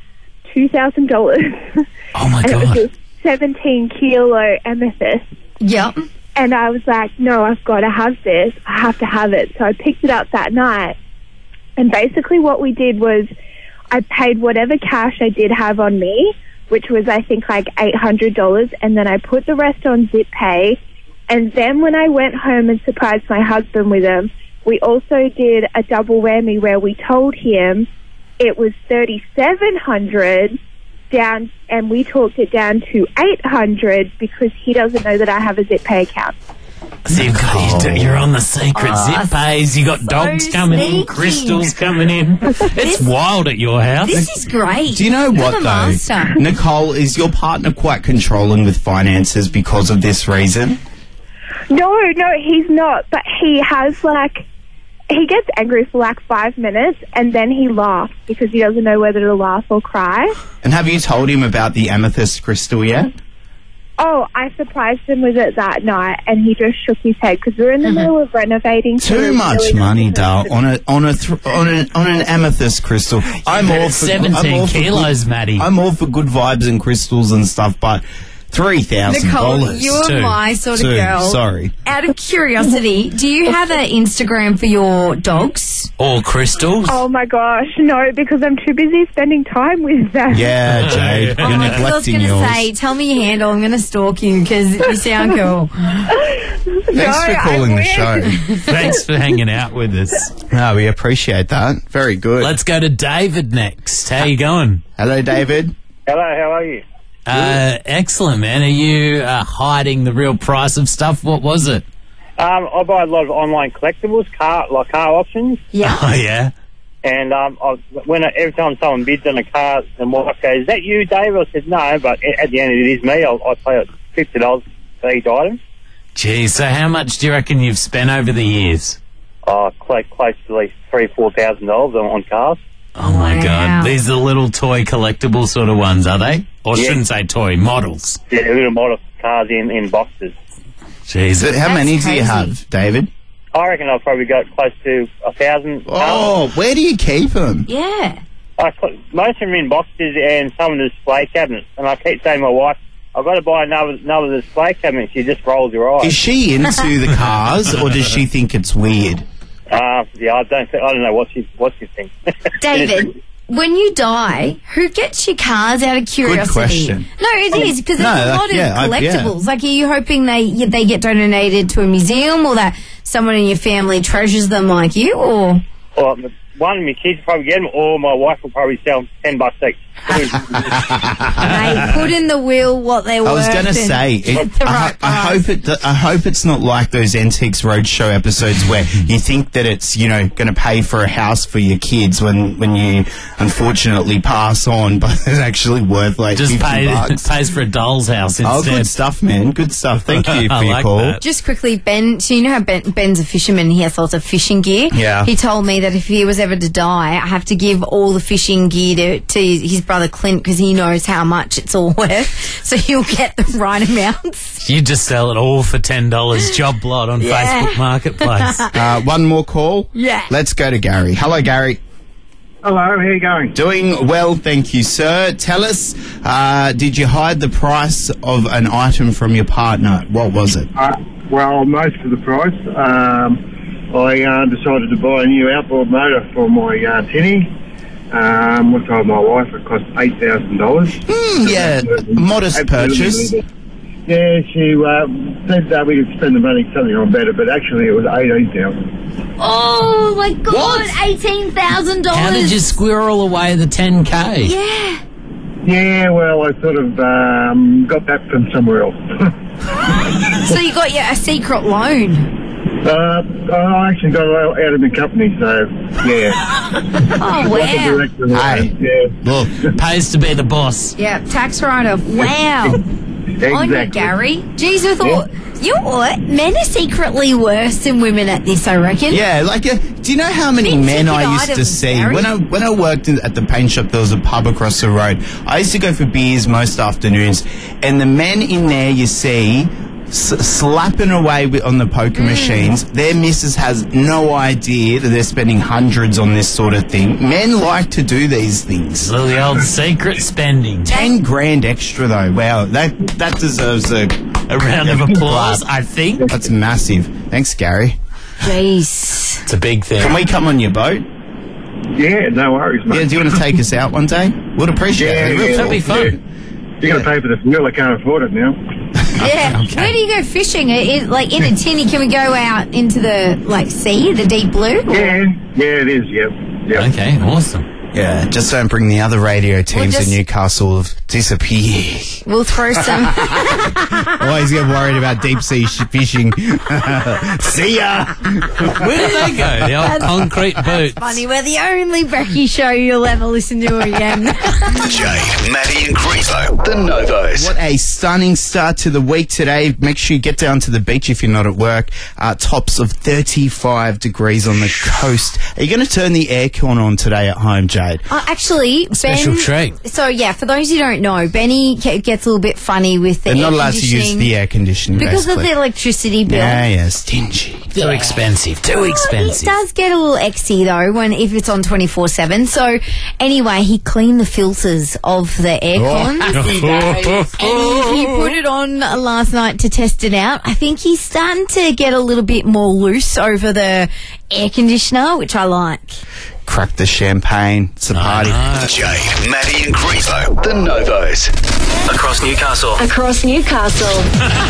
$2,000. Oh, my and God. it was a 17 kilo amethyst. Yep. And I was like, no, I've got to have this. I have to have it. So I picked it up that night. And basically what we did was I paid whatever cash I did have on me, which was, I think, like $800. And then I put the rest on ZipPay. And then when I went home and surprised my husband with them, we also did a double whammy where we told him it was $3,700 down, and we talked it down to $800 because he doesn't know that I have a ZipPay account. So you're on the secret zip pays. You got dogs coming in, crystals coming in. It's wild at your house. This is great. Do you know what, though? Master. Nicole, is your partner quite controlling with finances because of this reason? No, he's not. But he has, like, he gets angry for, like, 5 minutes, and then he laughs because he doesn't know whether to laugh or cry. And have you told him about the amethyst crystal yet? Oh, I surprised him with it that night, and he just shook his head because we're in the middle of renovating. Too much money, Dale, on an amethyst crystal. I'm all for 17 kilos, Maddie. I'm all for good vibes and crystals and stuff, but $3,000. Nicole, you're my sort of girl. Sorry. Out of curiosity, do you have an Instagram for your dogs? Or crystals? Oh my gosh, no, because I'm too busy spending time with them. Yeah, Jade, you're neglecting I was going to yours. say, tell me your handle. I'm going to stalk you because you sound cool. Thanks for calling the show. Thanks for hanging out with us. No, we appreciate that. Very good. Let's go to David next. How you going? Hello, David. Hello, how are you? Excellent, man. Are you hiding the real price of stuff? What was it? I buy a lot of online collectibles, car auctions. Yeah. Oh, yeah. And every time someone bids on a car, the wife goes, "Is that you, Dave?" I said, "No," but at the end it is me. I pay $50 for each item. Geez, so how much do you reckon you've spent over the years? Close to at least $3,000-4,000 on cars. Oh, my God. These are little toy collectible sort of ones, are they? Or shouldn't say toy, models. Yeah, little model cars in boxes. Jeez. How many do you have, David? I reckon I've probably got close to 1,000. Oh, where do you keep them? Yeah. Most of them are in boxes and some in display cabinets. And I keep saying to my wife, I've got to buy another display cabinet. She just rolls her eyes. Is she into the cars, or does she think it's weird? Yeah, I don't know what she thinks. David, when you die, who gets your cars out of curiosity? Good question. No, it is, because there's a lot of collectibles. Like, are you hoping they get donated to a museum, or that someone in your family treasures them like you, or? Well, one of my kids will probably get them, or my wife will probably sell $10 each. They put in the will what they were. I was going to say, I hope it's not like those Antiques Roadshow episodes where you think that it's, going to pay for a house for your kids when you unfortunately pass on, but it's actually worth like just $50. pays for a doll's house instead. Oh, good stuff, man. Good stuff. Thank you for your call. That. Just quickly, Ben, so you know how Ben's a fisherman, he has lots of fishing gear? Yeah. He told me that if he was ever to die, I have to give all the fishing gear to his brother Clint because he knows how much it's all worth, so he'll get the right amounts. You just sell it all for $10, job lot on Facebook Marketplace. One more call? Yeah. Let's go to Gary. Hello, Gary. Hello, how are you going? Doing well, thank you, sir. Tell us, did you hide the price of an item from your partner? What was it? Well, most of the price. I decided to buy a new outboard motor for my tinny. I told my wife it cost $8,000. Yeah, modest purchase. Yeah, she said we could spend the money something on better, but actually it was $18,000. Oh my God! What? $18,000. How did you squirrel away the $10K? Yeah. Yeah, well, I sort of got that from somewhere else. So you got a secret loan? I actually got it out of the company, so yeah. Oh wow! Hey, look, pays to be the boss. Yeah, tax write-off. Wow. Exactly. On you, Gary. Jeez, I thought men are secretly worse than women at this, I reckon. Yeah, like, do you know how many Big men ticket I used to items, see? Gary. When I worked at the paint shop, there was a pub across the road. I used to go for beers most afternoons, and the men in there you see slapping away on the poker machines. Their missus has no idea that they're spending hundreds on this sort of thing. Men like to do these things. So the old secret spending. 10 grand extra though. Wow, that deserves a round of applause, I think. That's massive. Thanks, Gary. Jeez. It's a big thing. Can we come on your boat? Yeah, no worries, mate. Yeah, do you want to take us out one day? We'd appreciate it. That'd be fun. Yeah. You're going to pay for the fuel. I can't afford it now. Yeah. Okay. Where do you go fishing? Like in a tinny, can we go out into the sea, the deep blue? Or? Yeah, it is. Yep. Okay, awesome. Yeah, just don't bring the other radio teams in Newcastle disappear. We'll throw some. Always get worried about deep sea fishing. See ya. Where did they go? The old concrete boots. Funny, we're the only Becky show you'll ever listen to again. Jade, Maddie and Grievo, the Novos. What a stunning start to the week today. Make sure you get down to the beach if you're not at work. Tops of 35 degrees on the coast. Are you going to turn the aircon on today at home, Jade? Actually, Special treat. So, yeah, for those who don't know, Benny gets a little bit funny with the They're not air allowed to use the air conditioning because of basically. the electricity bill. Yeah, stingy. Too expensive. Too expensive. It does get a little exy though if it's on 24/7. So anyway, he cleaned the filters of the aircon and he put it on last night to test it out. I think he's starting to get a little bit more loose over the air conditioner, which I like. Crack the champagne. It's a party. Jade, Maddie and Grievo, the Novos. Across Newcastle. Across Newcastle.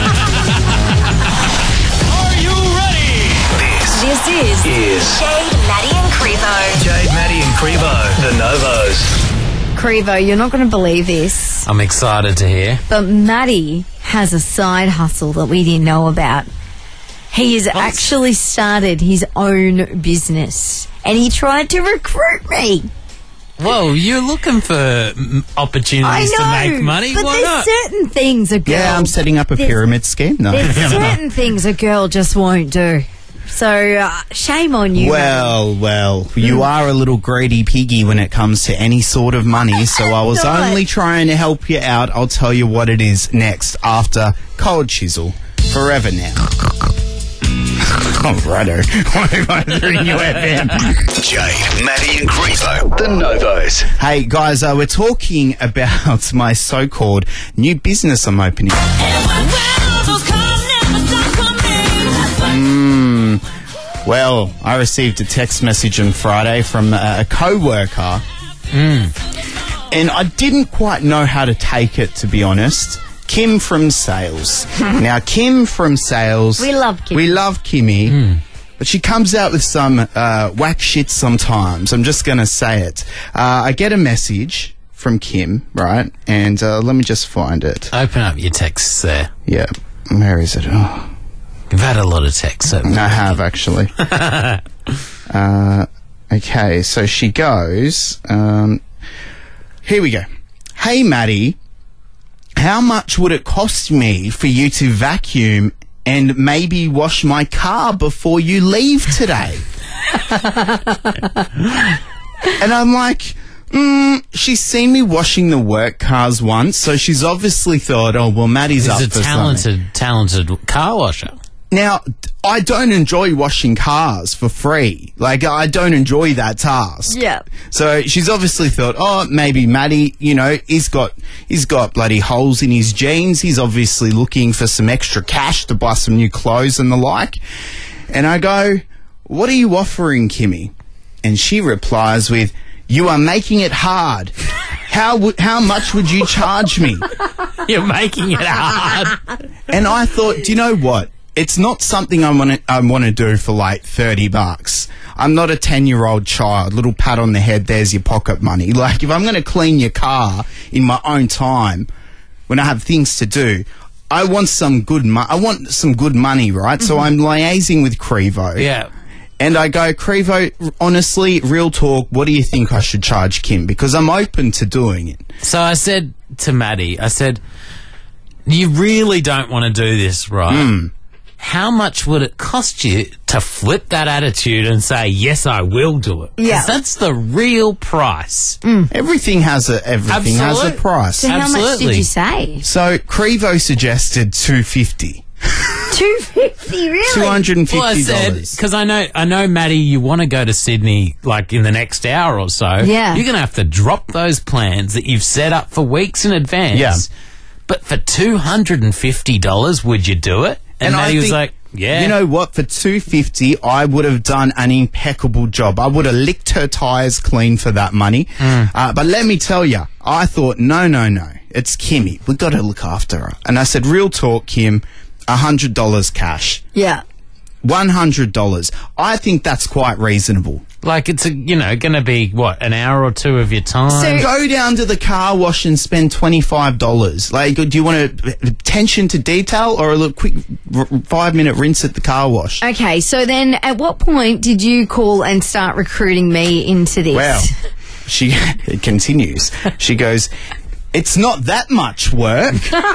This is Jade, Maddie and Crevo. Jade, Maddie and Crevo, the Novos. Crevo, you're not going to believe this, I'm excited to hear. but Maddie has a side hustle that we didn't know about. He has actually started his own business and he tried to recruit me. Whoa, you're looking for opportunities to make money? But Why there's not? certain things a girl... Yeah, I'm setting up a pyramid scheme. No. There's certain things a girl just won't do. So, shame on you. Well, you are a little greedy piggy when it comes to any sort of money, so I was only trying to help you out. I'll tell you what it is next after Cold Chisel. Forever now. Oh, righto. What am I doing, UFM? Jade, Maddie and Grievo, the Novos. Hey, guys, we're talking about my so-called new business I'm opening. Well, I received a text message on Friday from a co-worker, and I didn't quite know how to take it, to be honest. Kim from sales. Now, Kim from sales... We love Kimmy. We love Kimmy, but she comes out with some whack shit sometimes. I'm just going to say it. I get a message from Kim, right? And let me just find it. Open up your texts there. Yeah. Where is it? Oh. You've had a lot of texts. I have, actually. Okay, so she goes... here we go. Hey, Maddie, how much would it cost me for you to vacuum and maybe wash my car before you leave today? And I'm like... she's seen me washing the work cars once, so she's obviously thought, oh, well, Maddie's up for something. talented car washer. Now, I don't enjoy washing cars for free. Like, I don't enjoy that task. Yeah. So she's obviously thought, oh, maybe Maddie, you know, he's got bloody holes in his jeans. He's obviously looking for some extra cash to buy some new clothes and the like. And I go, what are you offering, Kimmy? And she replies with, you are making it hard. How much would you charge me? You're making it hard. And I thought, do you know what? It's not something I want to do for like $30. I'm not a 10-year-old child. Little pat on the head, there's your pocket money. Like, if I'm going to clean your car in my own time when I have things to do, I want some good money, right? So I'm liaising with Crevo. Yeah. And I go, Crevo, honestly, real talk, what do you think I should charge Kim? Because I'm open to doing it. So I said to Maddie, you really don't want to do this, right? How much would it cost you to flip that attitude and say, yes, I will do it? Yeah. 'Cause that's the real price. Everything has a price. So how much did you say? So Crevo suggested $250. $250, really? $250. Well, I said, because I know, Maddie, you want to go to Sydney like in the next hour or so. Yeah. You're going to have to drop those plans that you've set up for weeks in advance. Yeah. But for $250, would you do it? And Maddie was like, yeah. You know what? For $250, I would have done an impeccable job. I would have licked her tyres clean for that money. But let me tell you, I thought, no. It's Kimmy. We've got to look after her. And I said, real talk, Kim, $100 cash. Yeah. $100. I think that's quite reasonable. Like, it's, going to be, an hour or two of your time? So go down to the car wash and spend $25. Like, do you want attention to detail or a little quick 5-minute rinse at the car wash? Okay, so then at what point did you call and start recruiting me into this? Well, it continues. She goes, it's not that much work.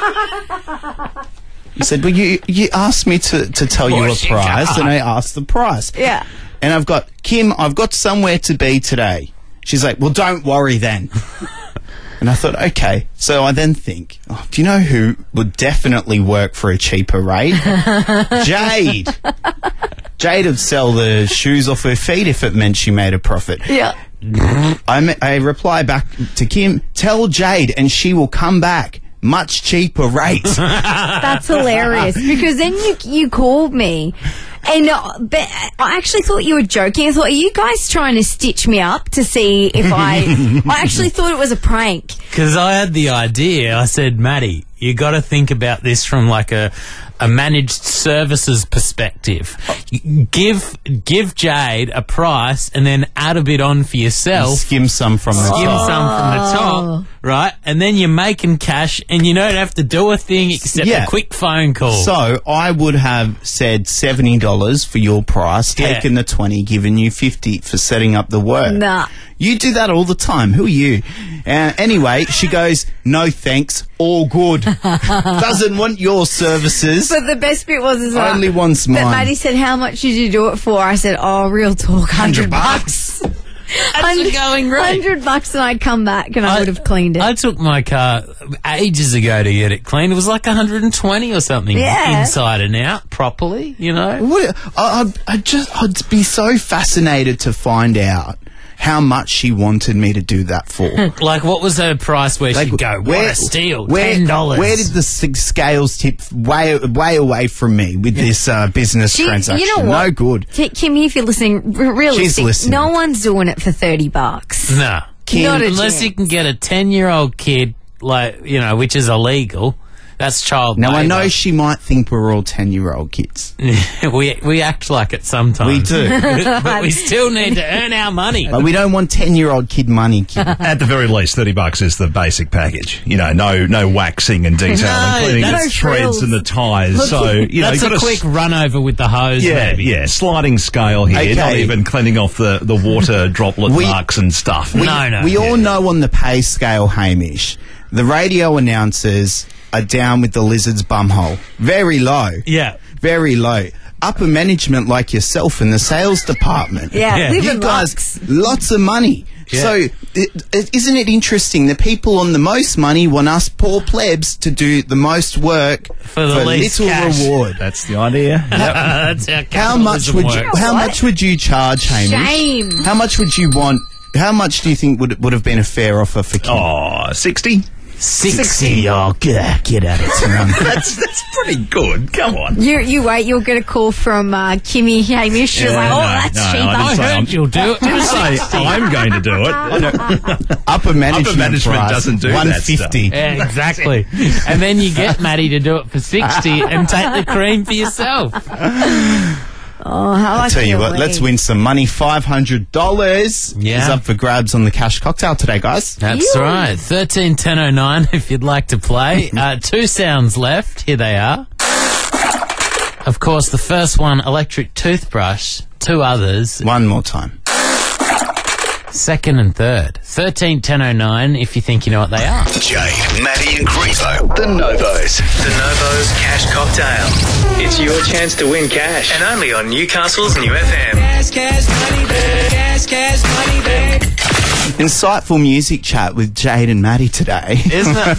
You said, well, you asked me to tell you a price, and I asked the price. Yeah. And I've got, Kim, I've got somewhere to be today. She's like, well, don't worry then. And I thought, okay. So I then think, do you know who would definitely work for a cheaper rate? Jade. Jade would sell the shoes off her feet if it meant she made a profit. Yeah. I reply back to Kim, tell Jade and she will come back. Much cheaper rates. That's hilarious because then you called me and but I actually thought you were joking. I thought, are you guys trying to stitch me up to see if I actually thought it was a prank. Because I had the idea. I said, Maddie, you got to think about this from like a managed services perspective. Give Jade a price and then add a bit on for yourself. You skim some from the top, right? And then you're making cash and you don't have to do a thing except a quick phone call. So I would have said $70 for your price, taken the 20, given you 50 for setting up the work. Nah. You do that all the time. Who are you? Anyway, she goes, no thanks, all good. Doesn't want your services. But the best bit was only wants mine. That Maddie said, how much did you do it for? I said, real talk, $100. That's the going rate. $100 and I'd come back and I would have cleaned it. I took my car ages ago to get it cleaned. It was like 120 or something inside and out properly, I'd be so fascinated to find out how much she wanted me to do that for. Like, what was her price where she'd go, what a steal, $10? Where did the scales tip way away from me with this business transaction? You know what? No good. Kim, if you're listening, realistic, She's listening. No one's doing it for $30. No. Kim, unless you can get a 10-year-old kid, which is illegal. That's child Now, labour. I know she might think we're all 10-year-old kids. we act like it sometimes. We do. But we still need to earn our money. But we don't want 10-year-old kid money, kid. At the very least, $30 is the basic package. No waxing and detailing, cleaning the threads and the tyres. So, that's a quick run over with the hose, maybe. Yeah, sliding scale here. Okay. Not even cleaning off the water droplet marks and stuff. We all know on the pay scale, Hamish, the radio announcers are down with the lizard's bumhole. Very low. Yeah. Very low. Upper management like yourself in the sales department. Yeah. You guys, lots of money. Yeah. So, isn't it interesting? The people on the most money want us poor plebs to do the most work for the least little cash. reward. That's the idea. That's how capitalism works. How much would you charge, Hamish? Shame. How much would you want? How much do you think would have been a fair offer for Kim? 60. 60. Oh, get out of town. That's pretty good. Come on. You wait. You'll get a call from Kimmy Hamish. She's like, that's cheap. I heard you'll do it. Didn't say I'm going to do it. Upper management price, doesn't do that stuff. $150. Yeah, exactly. And then you get Maddie to do it for 60 and take the cream for yourself. I'll tell you what, let's win some money. $500 is up for grabs on the cash cocktail today, guys. That's right. 131009 if you'd like to play. 2 sounds left. Here they are. Of course, the first one, electric toothbrush. 2 others. One more time. Second and third. 131009 if you think you know what they are. Jade, Maddie and Grievo, the Novos. The Novos Cash Cocktail. It's your chance to win cash. And only on Newcastle's New FM. Cash, money, babe. Cash, money, babe. Insightful music chat with Jade and Maddie today. Isn't that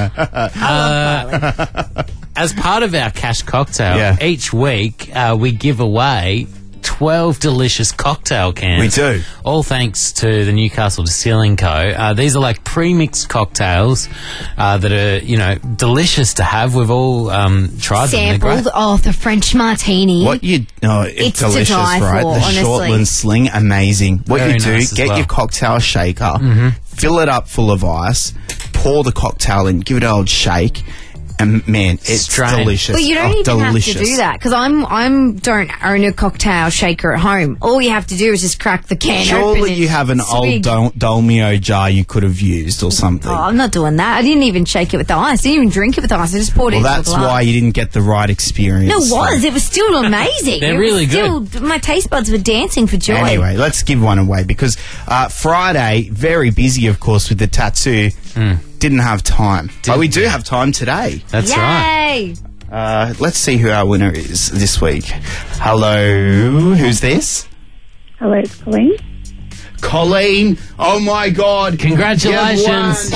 fun? As part of our cash cocktail, each week we give away 12 delicious cocktail cans. We do. All thanks to the Newcastle Distilling Co. These are like pre-mixed cocktails that are, delicious to have. We've all tried Sampled. them. The French martini. It's delicious, to die right? for, The honestly. Shortland Sling, amazing. What Very you do, nice as get well. your cocktail shaker, fill it up full of ice, pour the cocktail in, give it an old shake. And man, it's Strange. delicious. But you don't even delicious. have to do that because I'm don't own a cocktail shaker at home. All you have to do is just crack the can open. Surely and you have an swig. old Dolmio jar you could have used or something. Oh, I'm not doing that. I didn't even shake it with the ice. I didn't even drink it with the ice. I just poured it Well, into a that's glass. why you didn't get the right experience. No, it was. It was still amazing. They're It was really still, my taste buds were dancing for joy. Anyway, let's give one away because Friday, very busy, of course, with the tattoo. Didn't have time. But we do have time today. That's right. Yay! Let's see who our winner is this week. Hello, who's this? Hello, it's Colleen. Colleen. Oh my God! Congratulations.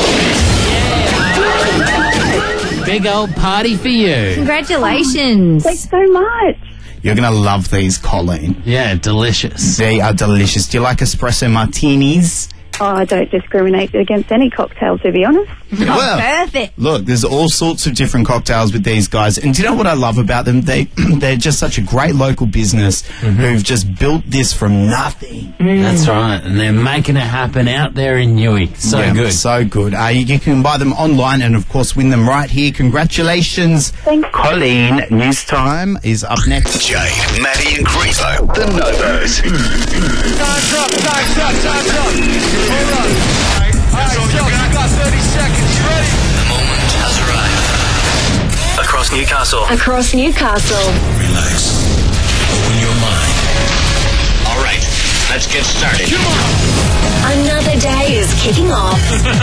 Yeah. Big old party for you. Congratulations. Thanks so much. You're gonna love these, Colleen. Yeah, delicious. They are delicious. Do you like espresso martinis? Oh, I don't discriminate against any cocktail, to be honest. Well, Perfect. look, there's all sorts of different cocktails with these guys, and do you know what I love about them? They're just such a great local business who've just built this from nothing. That's right. And they're making it happen out there in Newey. So Yeah, good. so good. You can buy them online and, of course, win them right here. Congratulations, Thanks. Colleen. News time is up next. Jade, Maddie and Grievo, the Novos. Time's up, time's up, time's up. Hold up. All right, Joe, you got 30 seconds. You ready? The moment has arrived. Across Newcastle. Across Newcastle. Relax. Open your mind. All right, let's get started. Come on. Another day is kicking off.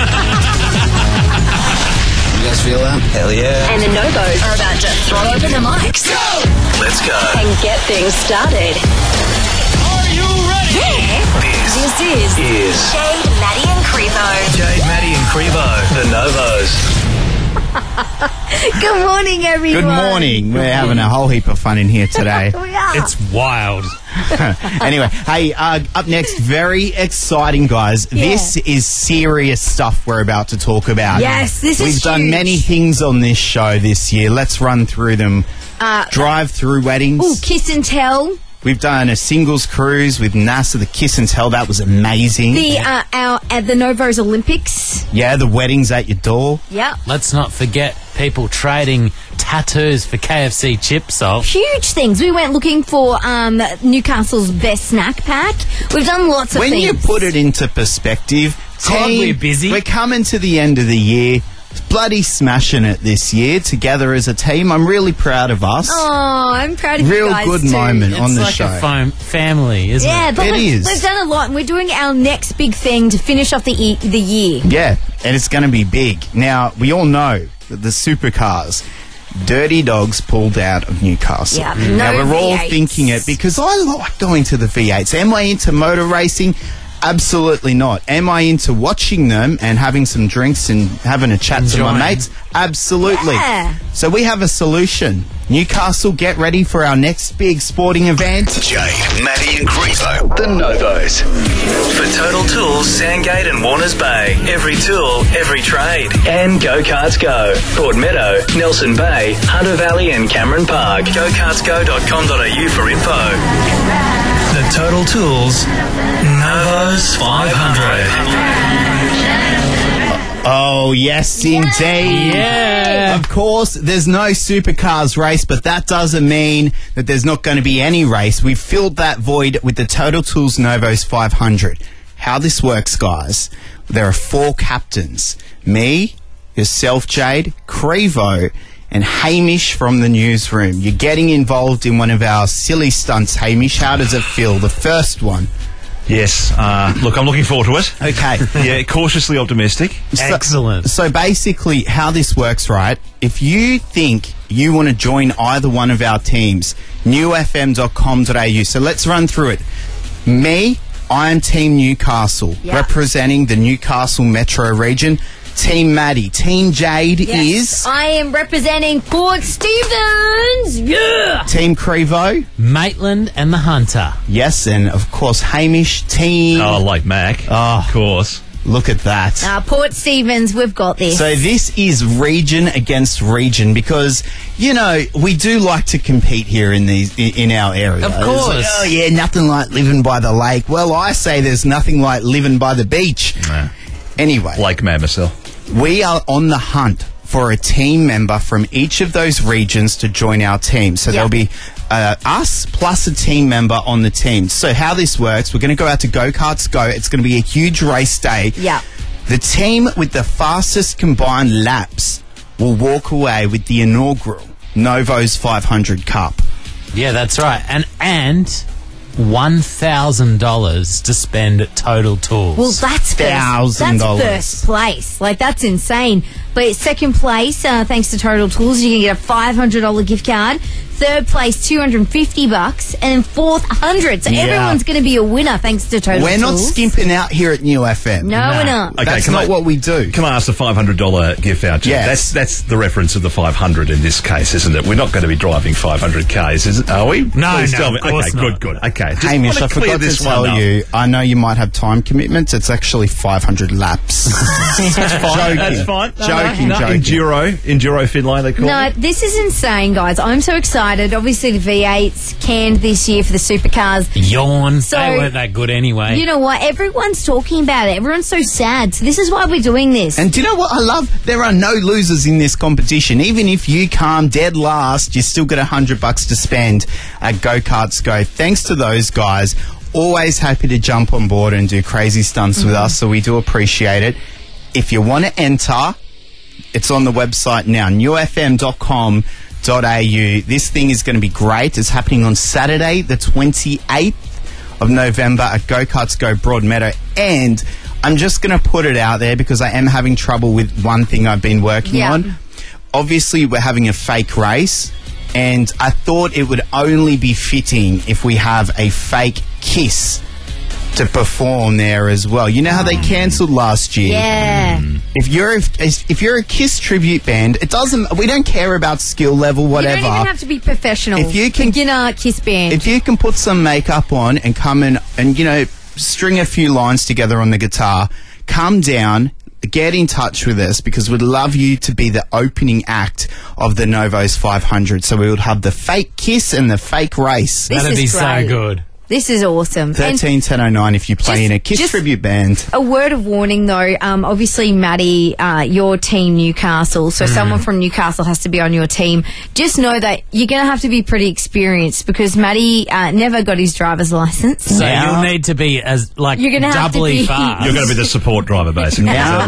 You guys feel that? Hell yeah. And the Novos are about to throw open the mics. Let's go. And get things started. Are you ready? Yeah. This is Jade, Maddie and Crevo. Jade, Maddie and Crevo, the Novos. Good morning, everyone. Good morning. We're having a whole heap of fun in here today. We are. It's wild. Anyway, hey, up next, very exciting, guys. Yeah. This is serious stuff we're about to talk about. Yes, this is We've done huge. many things on this show this year. Let's run through them. Drive-through weddings. Ooh, kiss and tell. We've done a singles cruise with NASA, the Kiss and Tell. That was amazing. The Novos Olympics. Yeah, the weddings at your door. Yep. Let's not forget people trading tattoos for KFC chip salt. Huge things. We went looking for Newcastle's best snack pack. We've done lots of When things. you put it into perspective, God, team, we're busy. We're coming to the end of the year. Bloody smashing it this year together as a team. I'm really proud of us. Oh, I'm proud of you Real guys good too. moment on It's the like show. a family, isn't Yeah, it? but It we've is. done a lot, and we're doing our next big thing to finish off the year. Yeah, and it's going to be big. Now, we all know that the supercars, Dirty Dogs, pulled out of Newcastle. Yeah, Now, no we're all V8s. thinking it because I like going to the V8s. Am I into motor racing? Absolutely not. Am I into watching them and having some drinks and having a chat to my Enjoying. mates? Absolutely. Yeah. So we have a solution. Newcastle, get ready for our next big sporting event. Jade, Maddie and Grievo, the Novos. For Total Tools, Sandgate and Warners Bay. Every tool, every trade. And Go Karts Go. Broadmeadow, Nelson Bay, Hunter Valley and Cameron Park. GoKartsGo.com.au for info. The Total Tools Novos 500. Oh, yes, indeed. Yeah. Of course, there's no supercars race, but that doesn't mean that there's not going to be any race. We've filled that void with the Total Tools Novos 500. How this works, guys, there are 4 captains. Me, yourself, Jade, Crevo, and Hamish from the newsroom. You're getting involved in one of our silly stunts, Hamish. How does it feel? The first one. Yes. Look, I'm looking forward to it. Okay. Yeah, cautiously optimistic. Excellent. So basically, how this works, right? If you think you want to join either one of our teams, newfm.com.au. So let's run through it. Me, I am Team Newcastle, Yeah. representing the Newcastle metro region. Team Maddie. Team Jade is... I am representing Port Stevens. Yeah. Team Crevo. Maitland and the Hunter. Yes, and of course, Hamish. Team... Oh, like Mac. Oh. Of course. Look at that. Port Stevens, we've got this. So this is region against region because, you know, we do like to compete here in our area. Of It's course. like, oh, yeah, nothing like living by the lake. Well, I say there's nothing like living by the beach. Nah. Anyway, Like Mad myself. we are on the hunt for a team member from each of those regions to join our team. So there'll be us plus a team member on the team. So how this works, we're going to go out to Go-Karts Go. It's going to be a huge race day. Yeah. The team with the fastest combined laps will walk away with the inaugural Novos 500 Cup. Yeah, that's right. And $1,000 to spend at Total Tools. Well, that's first place. Like, that's insane. But second place, thanks to Total Tools, you can get a $500 gift card. Third place, $250, and fourth, $100. So everyone's going to be a winner thanks to Total Tools. We're not skimping out here at New FM. No, we're not. Okay, that's not what we do. Can I ask the $500 gift voucher? Yes. That's the reference of the 500 in this case, isn't it? We're not going to be driving 500 Ks, is it? Are we? No, Please tell me. of course not. Good. Okay. Just Hamish, want I forgot to tell you, I know you might have time commitments. It's actually 500 laps. That's fine. That's fine. Joking. Enduro Finlay, they call it. No, this is insane, guys. I'm so excited. Obviously, the V8's canned this year for the supercars. Yawn. So, they weren't that good anyway. You know what? Everyone's talking about it. Everyone's so sad. So this is why we're doing this. And do you know what I love? There are no losers in this competition. Even if you come dead last, you still get $100 to spend at Go-Karts Go. Thanks to those guys. Always happy to jump on board and do crazy stunts with us, so we do appreciate it. If you want to enter, it's on the website now, newfm.com.au. This thing is going to be great. It's happening on Saturday, the 28th of November at Go-Karts Go Broadmeadow. And I'm just going to put it out there because I am having trouble with one thing I've been working on. Obviously, we're having a fake race, and I thought it would only be fitting if we have a fake kiss to perform there as well. You know how they cancelled last year? Yeah. If you're a Kiss tribute band, it doesn't. We don't care about skill level, whatever. You don't even have to be professional. If you can, beginner Kiss band. If you can put some makeup on and come in and string a few lines together on the guitar, come down. Get in touch with us because we'd love you to be the opening act of the Novos 500. So we would have the fake kiss and the fake race. That'd be so good. This is awesome. 131009 if you play in a Kiss tribute band. A word of warning though, obviously Maddie, your team Newcastle, so someone from Newcastle has to be on your team. Just know that you're going to have to be pretty experienced because Maddie never got his driver's license. So you'll need to be you're gonna doubly fast. You're going to be the support driver basically. Now.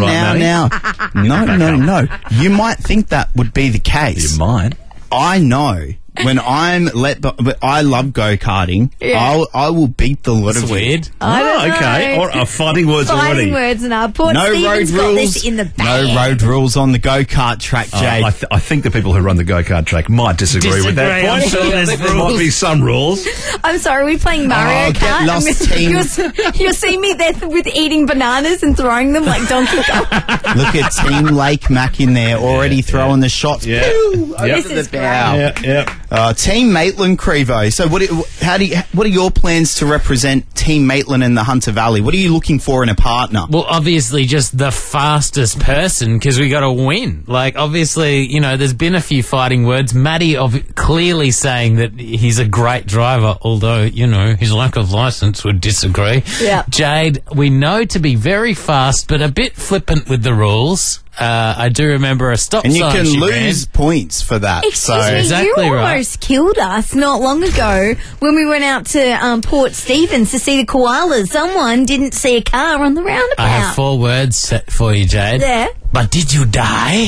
No. You might think that would be the case. You might. I know. When I'm I love go-karting. Yeah. I will beat the lot of you. Weird. Okay. Or fighting words already. Fighting words and Port No Stevens road got rules. this in the bag. No road rules on the go-kart track, Jay. I think the people who run the go-kart track might disagree with that. I'm sure I there's think there might be some rules. I'm sorry, we're playing Mario get Kart. lost, team. You'll see me there with eating bananas and throwing them like Donkey Kong. Look at Team Lake Mac in there already throwing the shots. Yeah. Pew, over This the is bow. Yeah. Team Maitland Crevo. So what are your plans to represent Team Maitland in the Hunter Valley? What are you looking for in a partner? Well, obviously just the fastest person because we got to win. Like, obviously, there's been a few fighting words. Matty clearly saying that he's a great driver, although, his lack of license would disagree. Yeah. Jade, we know to be very fast, but a bit flippant with the rules. I do remember a stop sign. And you can she lose ran. points for that. Excuse me, Exactly you right. almost killed us not long ago when we went out to Port Stevens to see the koalas. Someone didn't see a car on the roundabout. I have 4 words set for you, Jade. Yeah. But did you die?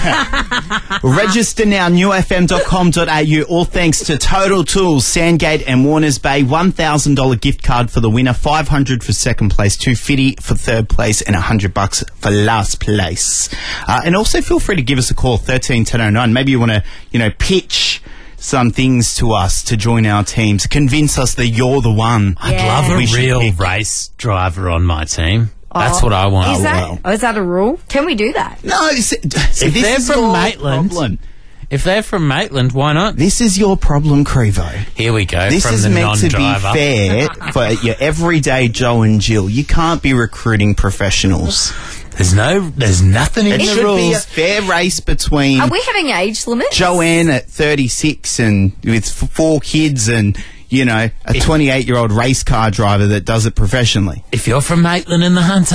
Register now, newfm.com.au. All thanks to Total Tools, Sandgate and Warners Bay. $1,000 gift card for the winner, $500 for second place, $250 for third place, and $100 for last place. And also feel free to give us a call, 131009. Maybe you want to, pitch some things to us to join our team, to convince us that you're the one. I'd love a We should real pick. race driver on my team. That's what I want. Is that a rule? Can we do that? No, If they're from Maitland, If they're from Maitland, why not? This is your problem, Crevo. Here we go. This from is the meant to be non-driver. fair for your everyday Joe and Jill. You can't be recruiting professionals. There's nothing in It the should rules. be a fair race between Are we having age limits? Joanne at 36 and with 4 kids and, a 28-year-old race car driver that does it professionally. If you're from Maitland and the Hunter,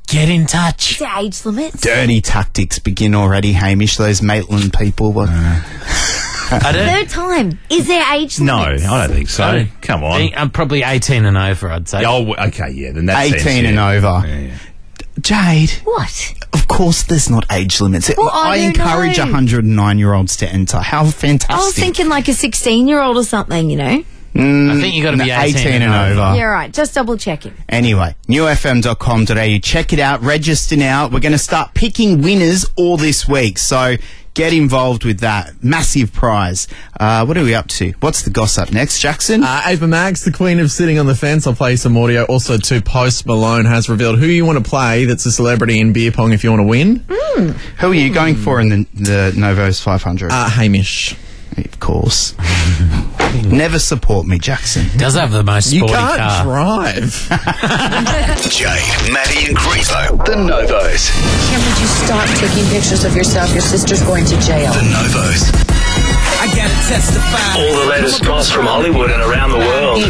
Get in touch. Is there age limits? Dirty tactics begin already, Hamish. Those Maitland people were... Third time. Is there age No, limits? I don't think so. Come on. I'm probably 18 and over, I'd say. Oh, okay, yeah. Then that's 18 and over. Yeah. Jade. What? Of course there's not age limits. Well, I I don't encourage know. 109-year-olds to enter. How fantastic. I was thinking like a 16-year-old or something, you know? I think you got to be 18 and over. Yeah, right. Just double checking. Anyway, newfm.com.au. Check it out. Register now. We're going to start picking winners all this week. So get involved with that. Massive prize. What are we up to? What's the gossip next, Jackson? Ava Max, the queen of sitting on the fence. I'll play some audio. Also, too, Post Malone has revealed who you want to play that's a celebrity in beer pong if you want to win. Who are you going for in the Novos 500? Hamish. Of course. Never support me, Jackson. Does have the most You sporty can't car. drive. Jade, Maddie and Grievo, the Novos. Cameron, you stop taking pictures of yourself. Your sister's going to jail. The Novos. I gotta testify. All the latest goss from Hollywood and around the world.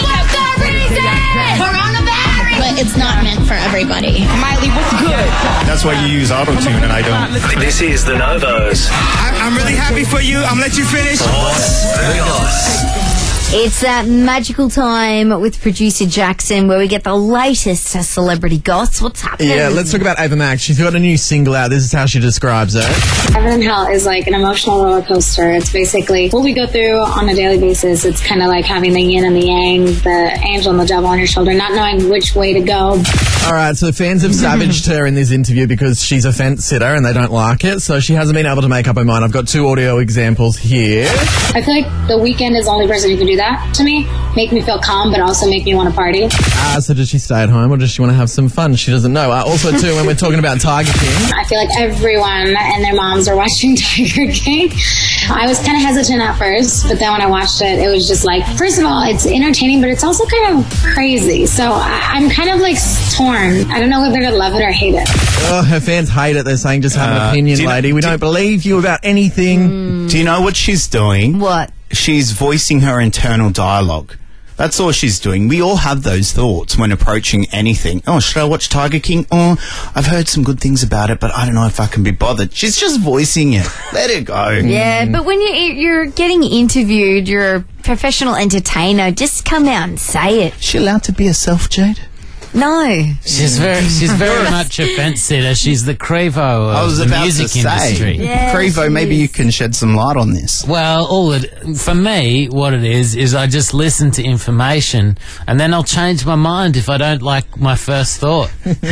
But it's not meant for everybody. Miley, what's good? That's why you use auto-tune and I don't. This is the Novos. I'm really happy for you. I'm gonna let you finish. What's the goss? It's that magical time with producer Jackson where we get the latest celebrity goss. What's happening? Yeah, let's talk about Ava Max. She's got a new single out. This is how she describes it. Heaven and Hell is like an emotional roller coaster. It's basically what we go through on a daily basis. It's kind of like having the yin and the yang, the angel and the devil on your shoulder, not knowing which way to go. All right, so fans have savaged her in this interview because she's a fence sitter and they don't like it, so she hasn't been able to make up her mind. I've got 2 audio examples here. I feel like The Weeknd is the only person who can do that to me. Make me feel calm, but also make me want to party. So does she stay at home or does she want to have some fun? She doesn't know. Also, too, when we're talking about Tiger King. I feel like everyone and their moms are watching Tiger King. I was kind of hesitant at first, but then when I watched it, it was just like, first of all, it's entertaining, but it's also kind of crazy. So I'm kind of like torn. I don't know whether to love it or hate it. Oh, her fans hate it. They're saying, just have an opinion, lady. We don't believe you about anything. Do you know what she's doing? What? She's voicing her internal dialogue. That's all she's doing. We all have those thoughts when approaching anything. Oh, should I watch Tiger King? Oh, I've heard some good things about it, but I don't know if I can be bothered. She's just voicing it. Let it go. Yeah, but when you're getting interviewed, you're a professional entertainer, just come out and say it. Is she allowed to be herself, Jade? No. She's very much a fence sitter. She's the Crevo of the music industry. Yeah, Crevo, maybe you can shed some light on this. Well, for me, what it is I just listen to information and then I'll change my mind if I don't like my first thought.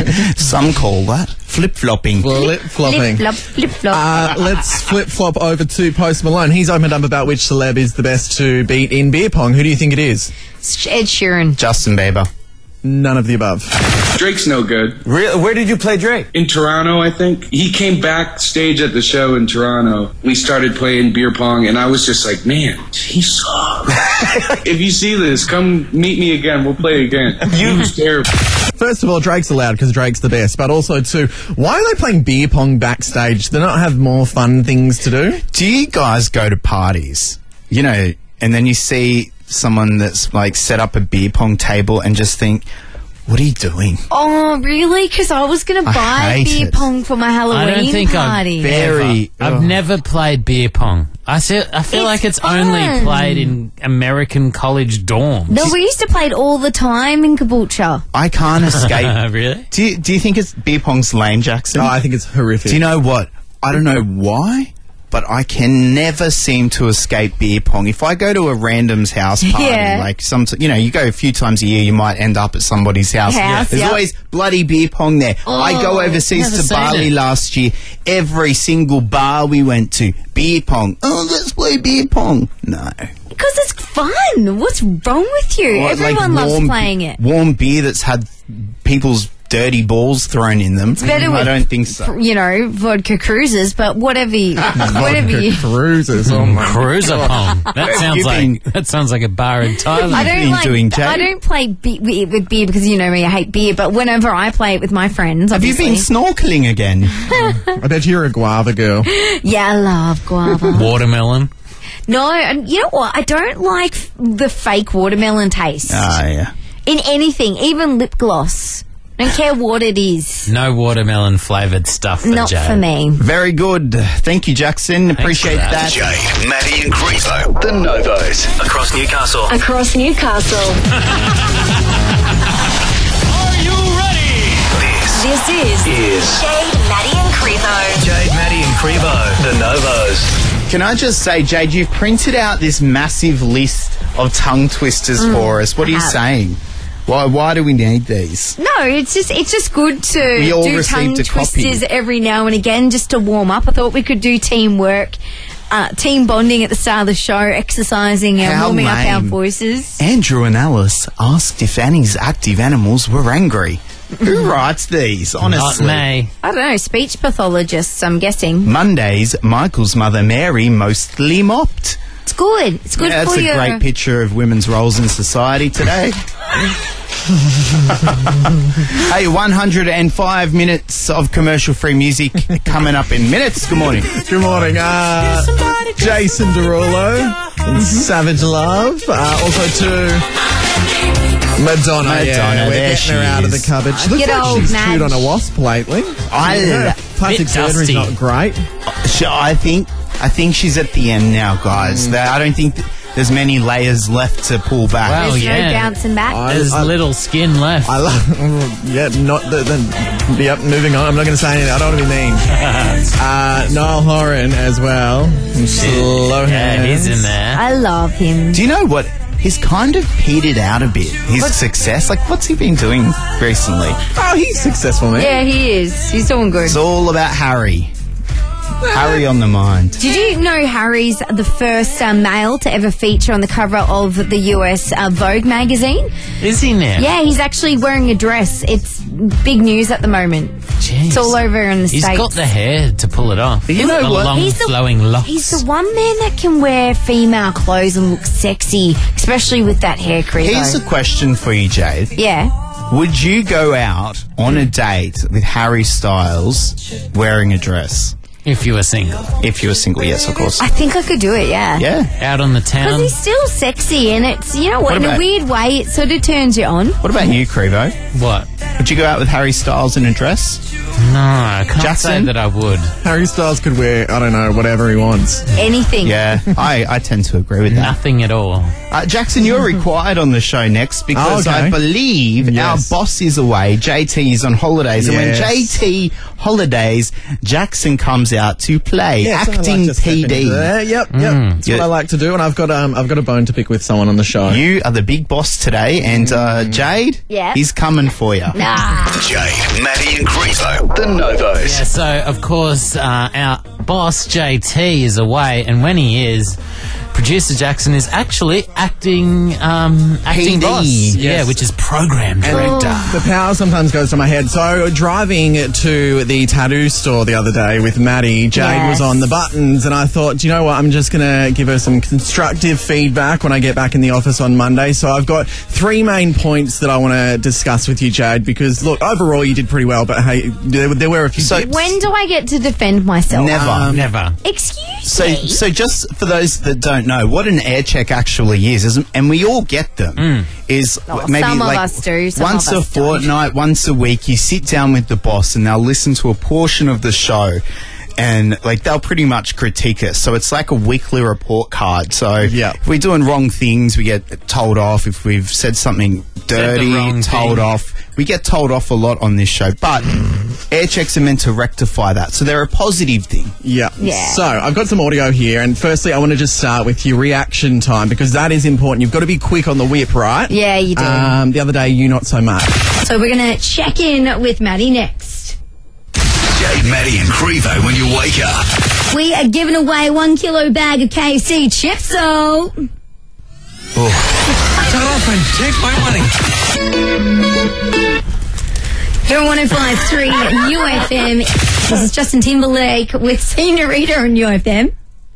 Some call that flip-flopping. Flip-flopping. Flip-flop. Let's flip-flop over to Post Malone. He's opened up about which celeb is the best to beat in beer pong. Who do you think it is? It's Ed Sheeran. Justin Bieber. None of the above. Drake's no good. Really? Where did you play Drake? In Toronto, I think. He came backstage at the show in Toronto. We started playing beer pong, and I was just like, man, he sucks. If you see this, come meet me again. We'll play again. He was terrible. First of all, Drake's allowed because Drake's the best. But also, too, why are they playing beer pong backstage? Do they not have more fun things to do? Do you guys go to parties, you know, and then you see someone that's like set up a beer pong table and just think, what are you doing? Oh, really? Because I was going to buy beer pong for my Halloween I don't think party. I've never played beer pong. I feel like it's only played in American college dorms. No, we used to play it all the time in Caboolture. I can't escape. Really? Do you think beer pong's lame, Jackson? Oh, I think it's horrific. Do you know what? I don't know why, but I can never seem to escape beer pong. If I go to a random's house party, like you go a few times a year, you might end up at somebody's house. There's always bloody beer pong there. I go overseas to Bali last year. Every single bar we went to, beer pong. Oh, let's play beer pong. No. Because it's fun. What's wrong with you? What, Everyone like loves playing it. Warm beer that's had people's dirty balls thrown in them. It's better with, I don't think so. Vodka cruisers, but whatever you... Cruisers. Oh my Cruiser pong. That sounds like a bar in Thailand. I don't play with beer because you know me, I hate beer, but whenever I play it with my friends, obviously... Have you been snorkeling again? I bet you're a guava girl. Yeah, I love guava. Watermelon. No, and you know what? I don't like the fake watermelon taste. Ah, yeah. In anything, even lip gloss. I don't care what it is. No watermelon flavoured stuff for Not Jade. for me. Very good. Thank you, Jackson. Appreciate for that. Jade, Maddie and Grievo, the Novos. Across Newcastle. Across Newcastle. Are you ready? This is Jade, Maddie and Crevo. Jade, Maddie and Crevo, the Novos. Can I just say, Jade, you've printed out this massive list of tongue twisters for us. What are you saying? Why do we need these? No, it's just good to We all do received tongue a copy. twisters every now and again just to warm up. I thought we could do teamwork, team bonding at the start of the show, exercising and How warming up our lame. voices. Andrew and Alice asked if Annie's active animals were angry. Who writes these, honestly? Not me. I don't know, speech pathologists, I'm guessing. Mondays, Michael's mother Mary mostly mopped. It's good. It's good That's for a you. great picture of women's roles in society today. Hey, 105 minutes of commercial-free music coming up in minutes. Good morning. Good morning. Jason Derulo, Savage Love. Also to Madonna. Yeah, we're there getting she her out of the is. cupboard. She looks Get like old, she's Madge. chewed on a wasp lately. I Plastic Bit surgery's dusty. not great. I think she's at the end now, guys. I don't think there's many layers left to pull back. Wow. There's yeah. no bouncing back. There's little skin left. I love. Yeah, not the. Yep, moving on. I'm not going to say anything. I don't want to be mean. Niall Horan as well. Slow yeah, hands. he's in there. I love him. Do you know what? He's kind of petered out a bit. His success. Like, what's he been doing recently? Oh, he's successful, man. Yeah, he is. He's doing good. It's all about Harry. Harry on the mind. Did you know Harry's the first male to ever feature on the cover of the US Vogue magazine? Is he now? Yeah, he's actually wearing a dress. It's big news at the moment. Jeez. It's all over in the He's States. got the hair to pull it off. You know the what? long flowing locks. He's the one man that can wear female clothes and look sexy, especially with that hair crease. Here's a question for you, Jade. Yeah. Would you go out on a date with Harry Styles wearing a dress? If you were single. If you were single, yes, of course. I think I could do it, yeah. Yeah. Out on the Because town. he's still sexy and it's, you know what, What in a about- weird way, it sort of turns you on. What about you, Crevo? What? Would you go out with Harry Styles in a dress? No, I can't Jackson? say that I would. Harry Styles could wear, I don't know, whatever he wants. Anything. Yeah, I tend to agree with that. Nothing at all. Jackson, you're required on the show next because okay. I believe Yes. our boss is away. JT is on holidays. And when Yes. JT holidays, Jackson comes out to play Yes, I acting like to step into PD. there. Yep. That's Yeah. what I like to do, and I've got a bone to pick with someone on the show. You are the big boss today, and Jade, Yeah. he's coming for you. Nah. Jade, Maddie and Grievo, the Novos. Yeah, so of course our boss JT is away, and when he is, producer Jackson is actually acting PD. boss. Yes. Yeah, which is program director. The power sometimes goes to my head. So driving to the tattoo store the other day with Maddie, Jade Yes. was on the buttons, and I thought, do you know what? I'm just going to give her some constructive feedback when I get back in the office on Monday. So I've got 3 main points that I want to discuss with you, Jade, because look, overall you did pretty well, but hey, there were a few dips. When do I get to defend myself? Never. Never. Excuse So, me. so just for those that don't know, what an air check actually is, and we all get them, is maybe some of like us do, some once of a us don't. fortnight, once a week, you sit down with the boss and they'll listen to a portion of the show. And like they'll pretty much critique us, so it's like a weekly report card. So Yeah. if we're doing wrong things, we get told off. If we've said something dirty, wrong told thing. off. We get told off a lot on this show, but air checks are meant to rectify that, so they're a positive thing. Yeah. Yeah. So I've got some audio here, and firstly, I want to just start with your reaction time because that is important. You've got to be quick on the whip, right? Yeah, you do. The other day, you not so much. So we're going to check in with Maddie next. Jade, Maddie and Grievo when you wake up. We are giving away 1 kilo bag of KFC chips, so... Turn off and take my money. Here on 105.3 UFM. This is Justin Timberlake with Senorita on UFM.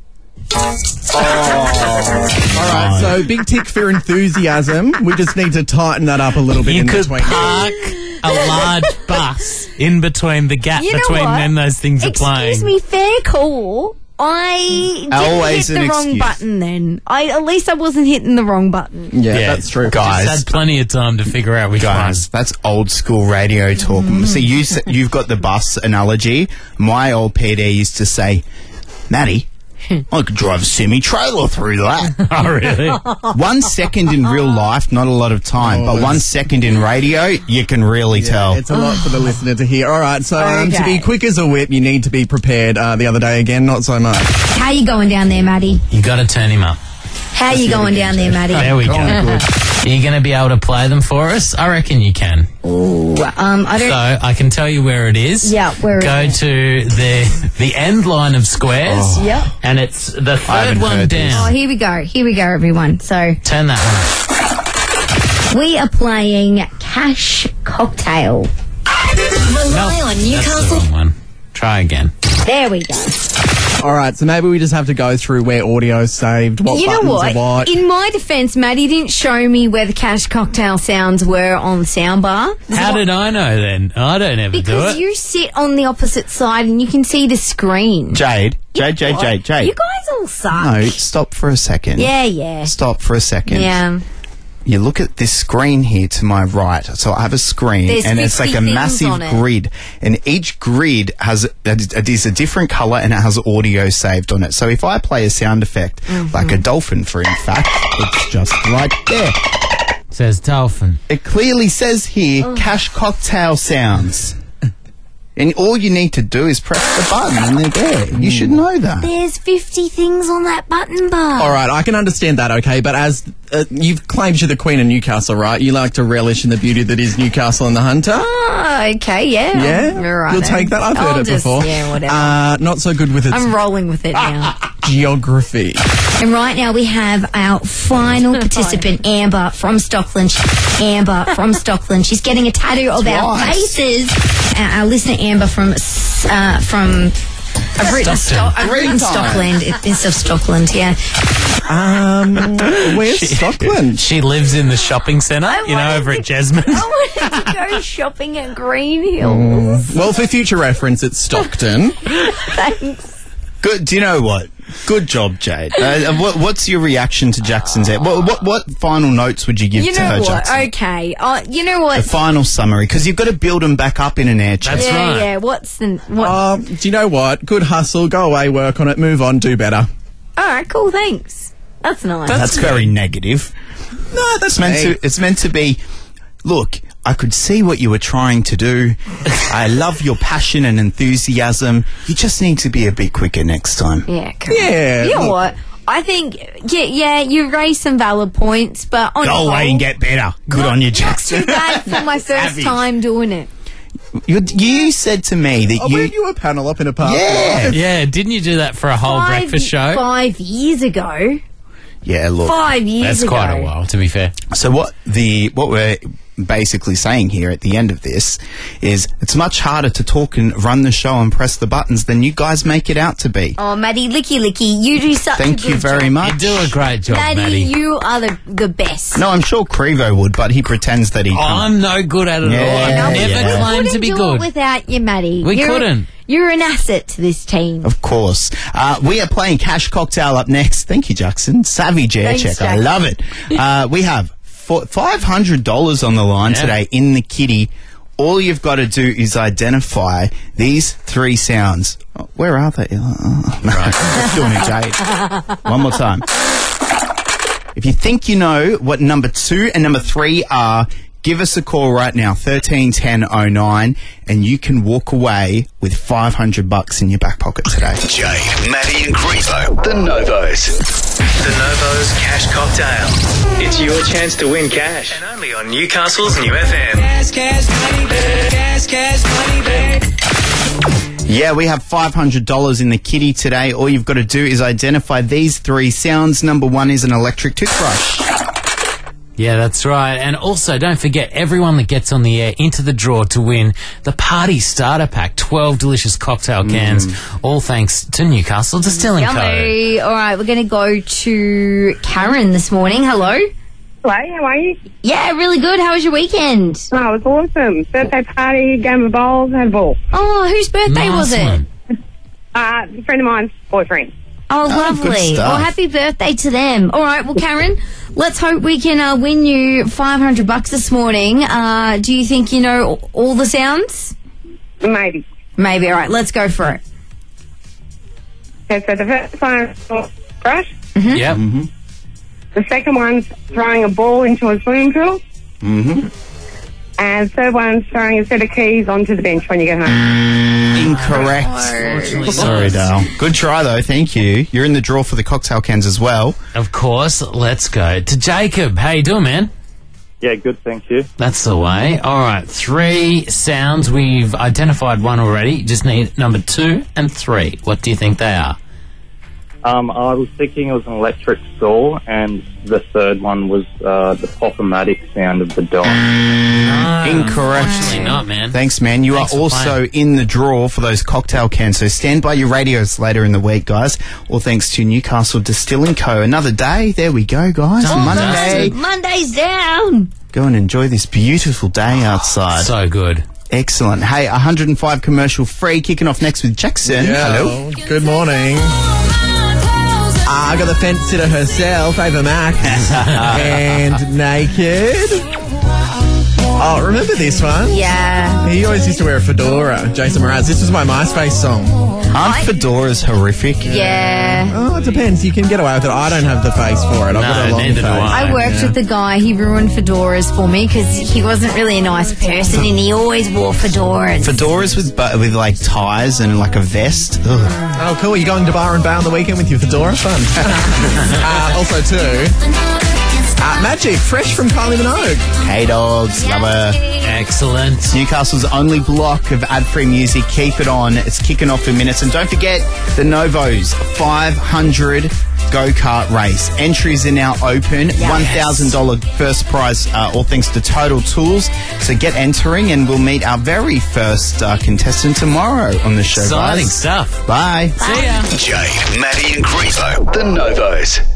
All right, so big tick for enthusiasm. We just need to tighten that up a little bit. You in could between. park a large bus in between the gap You know between what? when those things are playing. Excuse me, fair call. I didn't Always hit an the wrong excuse. button then. At least I wasn't hitting the wrong button. Yeah, that's true. Guys. Just had plenty of time to figure out which Guys, that's old school radio talk. See, you've got the bus analogy. My old PD used to say, Maddie, I could drive a semi-trailer through that. one. Oh, really? 1 second in real life, not a lot of time, but 1 second in radio, you can really tell. It's a lot for the listener to hear. All right, so to Okay. be quick as a whip, you need to be prepared. The other day, again, not so much. How you going down there, Maddie? You got to turn him up. How you going down there, Maddie? There we go. Are you going to be able to play them for us? I reckon you can. Ooh, I don't. So I can tell you where it is. Yeah, where is Go it? to the end line of squares. Yep. And it's the I third haven't one heard this. Oh, down. here we go. Here we go, everyone. So Turn that we are playing Cash Cocktail. one. That's the wrong one. Try again. There we go. All right, so maybe we just have to go through where audio's saved, what You know buttons what? are what. In my defence, Maddie didn't show me where the Cash Cocktail sounds were on the soundbar. How did I know then? I don't ever do Because it. you sit on the opposite side and you can see the screen. Jade. You guys all suck. No, stop for a second. Yeah. Stop for a second. Yeah. You look at this screen here to my right. So I have a screen, There's and it's 50 like a things massive on it. grid, and each grid is a different color and it has audio saved on it. So if I play a sound effect, like a dolphin, for in fact, it's just right there. Says dolphin. It clearly says here, Cash Cocktail sounds. And all you need to do is press the button and they're there. You should know that. There's 50 things on that button bar. All right, I can understand that, okay, but as you've claimed you're the Queen of Newcastle, right? You like to relish in the beauty that is Newcastle and the Hunter. Oh, okay, yeah. Yeah? All right, You'll then. take that? I've heard I'll it just- before. Yeah, whatever. Not so good with its I'm rolling with it now. geography. And right now we have our final participant, Amber from Stockland. Amber from Stockland. She's getting a tattoo of our Nice. faces. Our listener, Amber from I've written Stockland instead of Stockland, yeah. Where's Stockland? She lives in the shopping centre, over at Jasmine. I wanted to go shopping at Green Hills. Well, for future reference, it's Stockton. Thanks. Good. Do you know what? Good job, Jade. What's your reaction to Jackson's? What final notes would you give You to her, know what? Jackson? Okay. You know what? The final summary, because you've got to build them back up in an air chest. Yeah. What's the what? Do you know what? Good hustle. Go away, work on it, move on, do better. All right, cool. Thanks. That's nice. That's very negative. No, that's It's meant to be. Look, I could see what you were trying to do. I love your passion and enthusiasm. You just need to be a bit quicker next time. Yeah. Correct. Yeah. You know look. what? I think yeah, you raised some valid points, but on Go away and get better. Good on you, Jackson. Too bad for my first Savage. time doing it. You said to me that I'll move you a panel up in a park. Yeah. Yeah, didn't you do that for a whole breakfast show? 5 years ago. Yeah, look. 5 years That's ago. quite a while, to be fair. So what we're basically saying here at the end of this is it's much harder to talk and run the show and press the buttons than you guys make it out to be. Oh, Maddie, licky, you do such a Thank good you very job. much. You do a great job, Maddie, Maddie. you are the best. No, I'm sure Crevo would, but he pretends that he can't. I'm no good at it Yeah, all. I yeah. never We claimed to couldn't be do good. it without you, Maddie. We couldn't. You're an asset to this team. Of course. We are playing Cash Cocktail up next. Thank you, Jackson. Savage air Thanks, check. I Jackson. love it. We have $500 on the line today in the kitty. All you've got to do is identify these three sounds. Oh, where are they? No, doing it, Jade. One more time. If you think you know what number 2 and number 3 are, give us a call right now, 131009, and you can walk away with $500 in your back pocket today. Jade, Maddie and Crevo, the Novos. The Novos Cash Cocktail. It's your chance to win cash. And only on Newcastle's New FM. Cash, money, babe. Cash, money, babe. Yeah, we have $500 in the kitty today. All you've got to do is identify these three sounds. Number 1 is an electric toothbrush. Yeah, that's right. And also, don't forget, everyone that gets on the air into the draw to win the Party Starter Pack, 12 delicious cocktail cans, all thanks to Newcastle Distilling Co. Yummy. All right, we're going to go to Karen this morning. Hello. Hello, how are you? Yeah, really good. How was your weekend? Oh, it was awesome. Birthday party, game of bowls, had a ball. Oh, whose birthday was it? A friend of mine's boyfriend. Oh, lovely. good stuff. Well, happy birthday to them. All right, well, Karen, let's hope we can win you $500 this morning. Do you think you know all the sounds? Maybe. Maybe. All right, let's go for it. Okay, so the first one is brush. Mm-hmm. Yep. Mm-hmm. The second one's throwing a ball into a swimming pool. Mm-hmm. And third one's throwing a set of keys onto the bench when you get home. Incorrect. Sorry, Dale. Good try, though. Thank you. You're in the draw for the cocktail cans as well. Of course. Let's go to Jacob. How you doing, man? Yeah, good, thank you. That's the way. All right, 3 sounds. We've identified one already. Just need number 2 and 3. What do you think they are? I was thinking it was an electric saw, and the third one was the pop-o-matic sound of the dog. Incorrect. Actually not, man. Thanks, man. You Thanks are for also playing. in the draw for those cocktail cans, so stand by your radios later in the week, guys. All thanks to Newcastle Distilling Co. Another day. There we go, guys. Monday. Monday's down. Go and enjoy this beautiful day outside. So good. Excellent. Hey, 105 commercial free. Kicking off next with Jackson. Hello. Good morning. I got the fence sitter herself, Ava Max, and naked. Oh, remember this one? Yeah. He always used to wear a fedora, Jason Mraz. This was my MySpace song. Aren't fedoras horrific? Yeah. Oh, it depends. You can get away with it. I don't have the face for it. I've got a long face. I worked with the guy. He ruined fedoras for me because he wasn't really a nice person and he always wore fedoras. Fedoras with like ties and like a vest. Ugh. Oh, cool. You going to Bar and Bay on the weekend with your fedora? Fun. Also, too, Magic, fresh from Kylie Minogue. K-Dogs, love her. Excellent. Newcastle's only block of ad-free music. Keep it on. It's kicking off in minutes. And don't forget the Novos 500 go-kart race. Entries are now open. $1,000 first prize, all thanks to Total Tools. So get entering and we'll meet our very first contestant tomorrow on the show. Exciting guys. stuff. Bye. See ya. Jade, Maddie and Grievo, the Novos.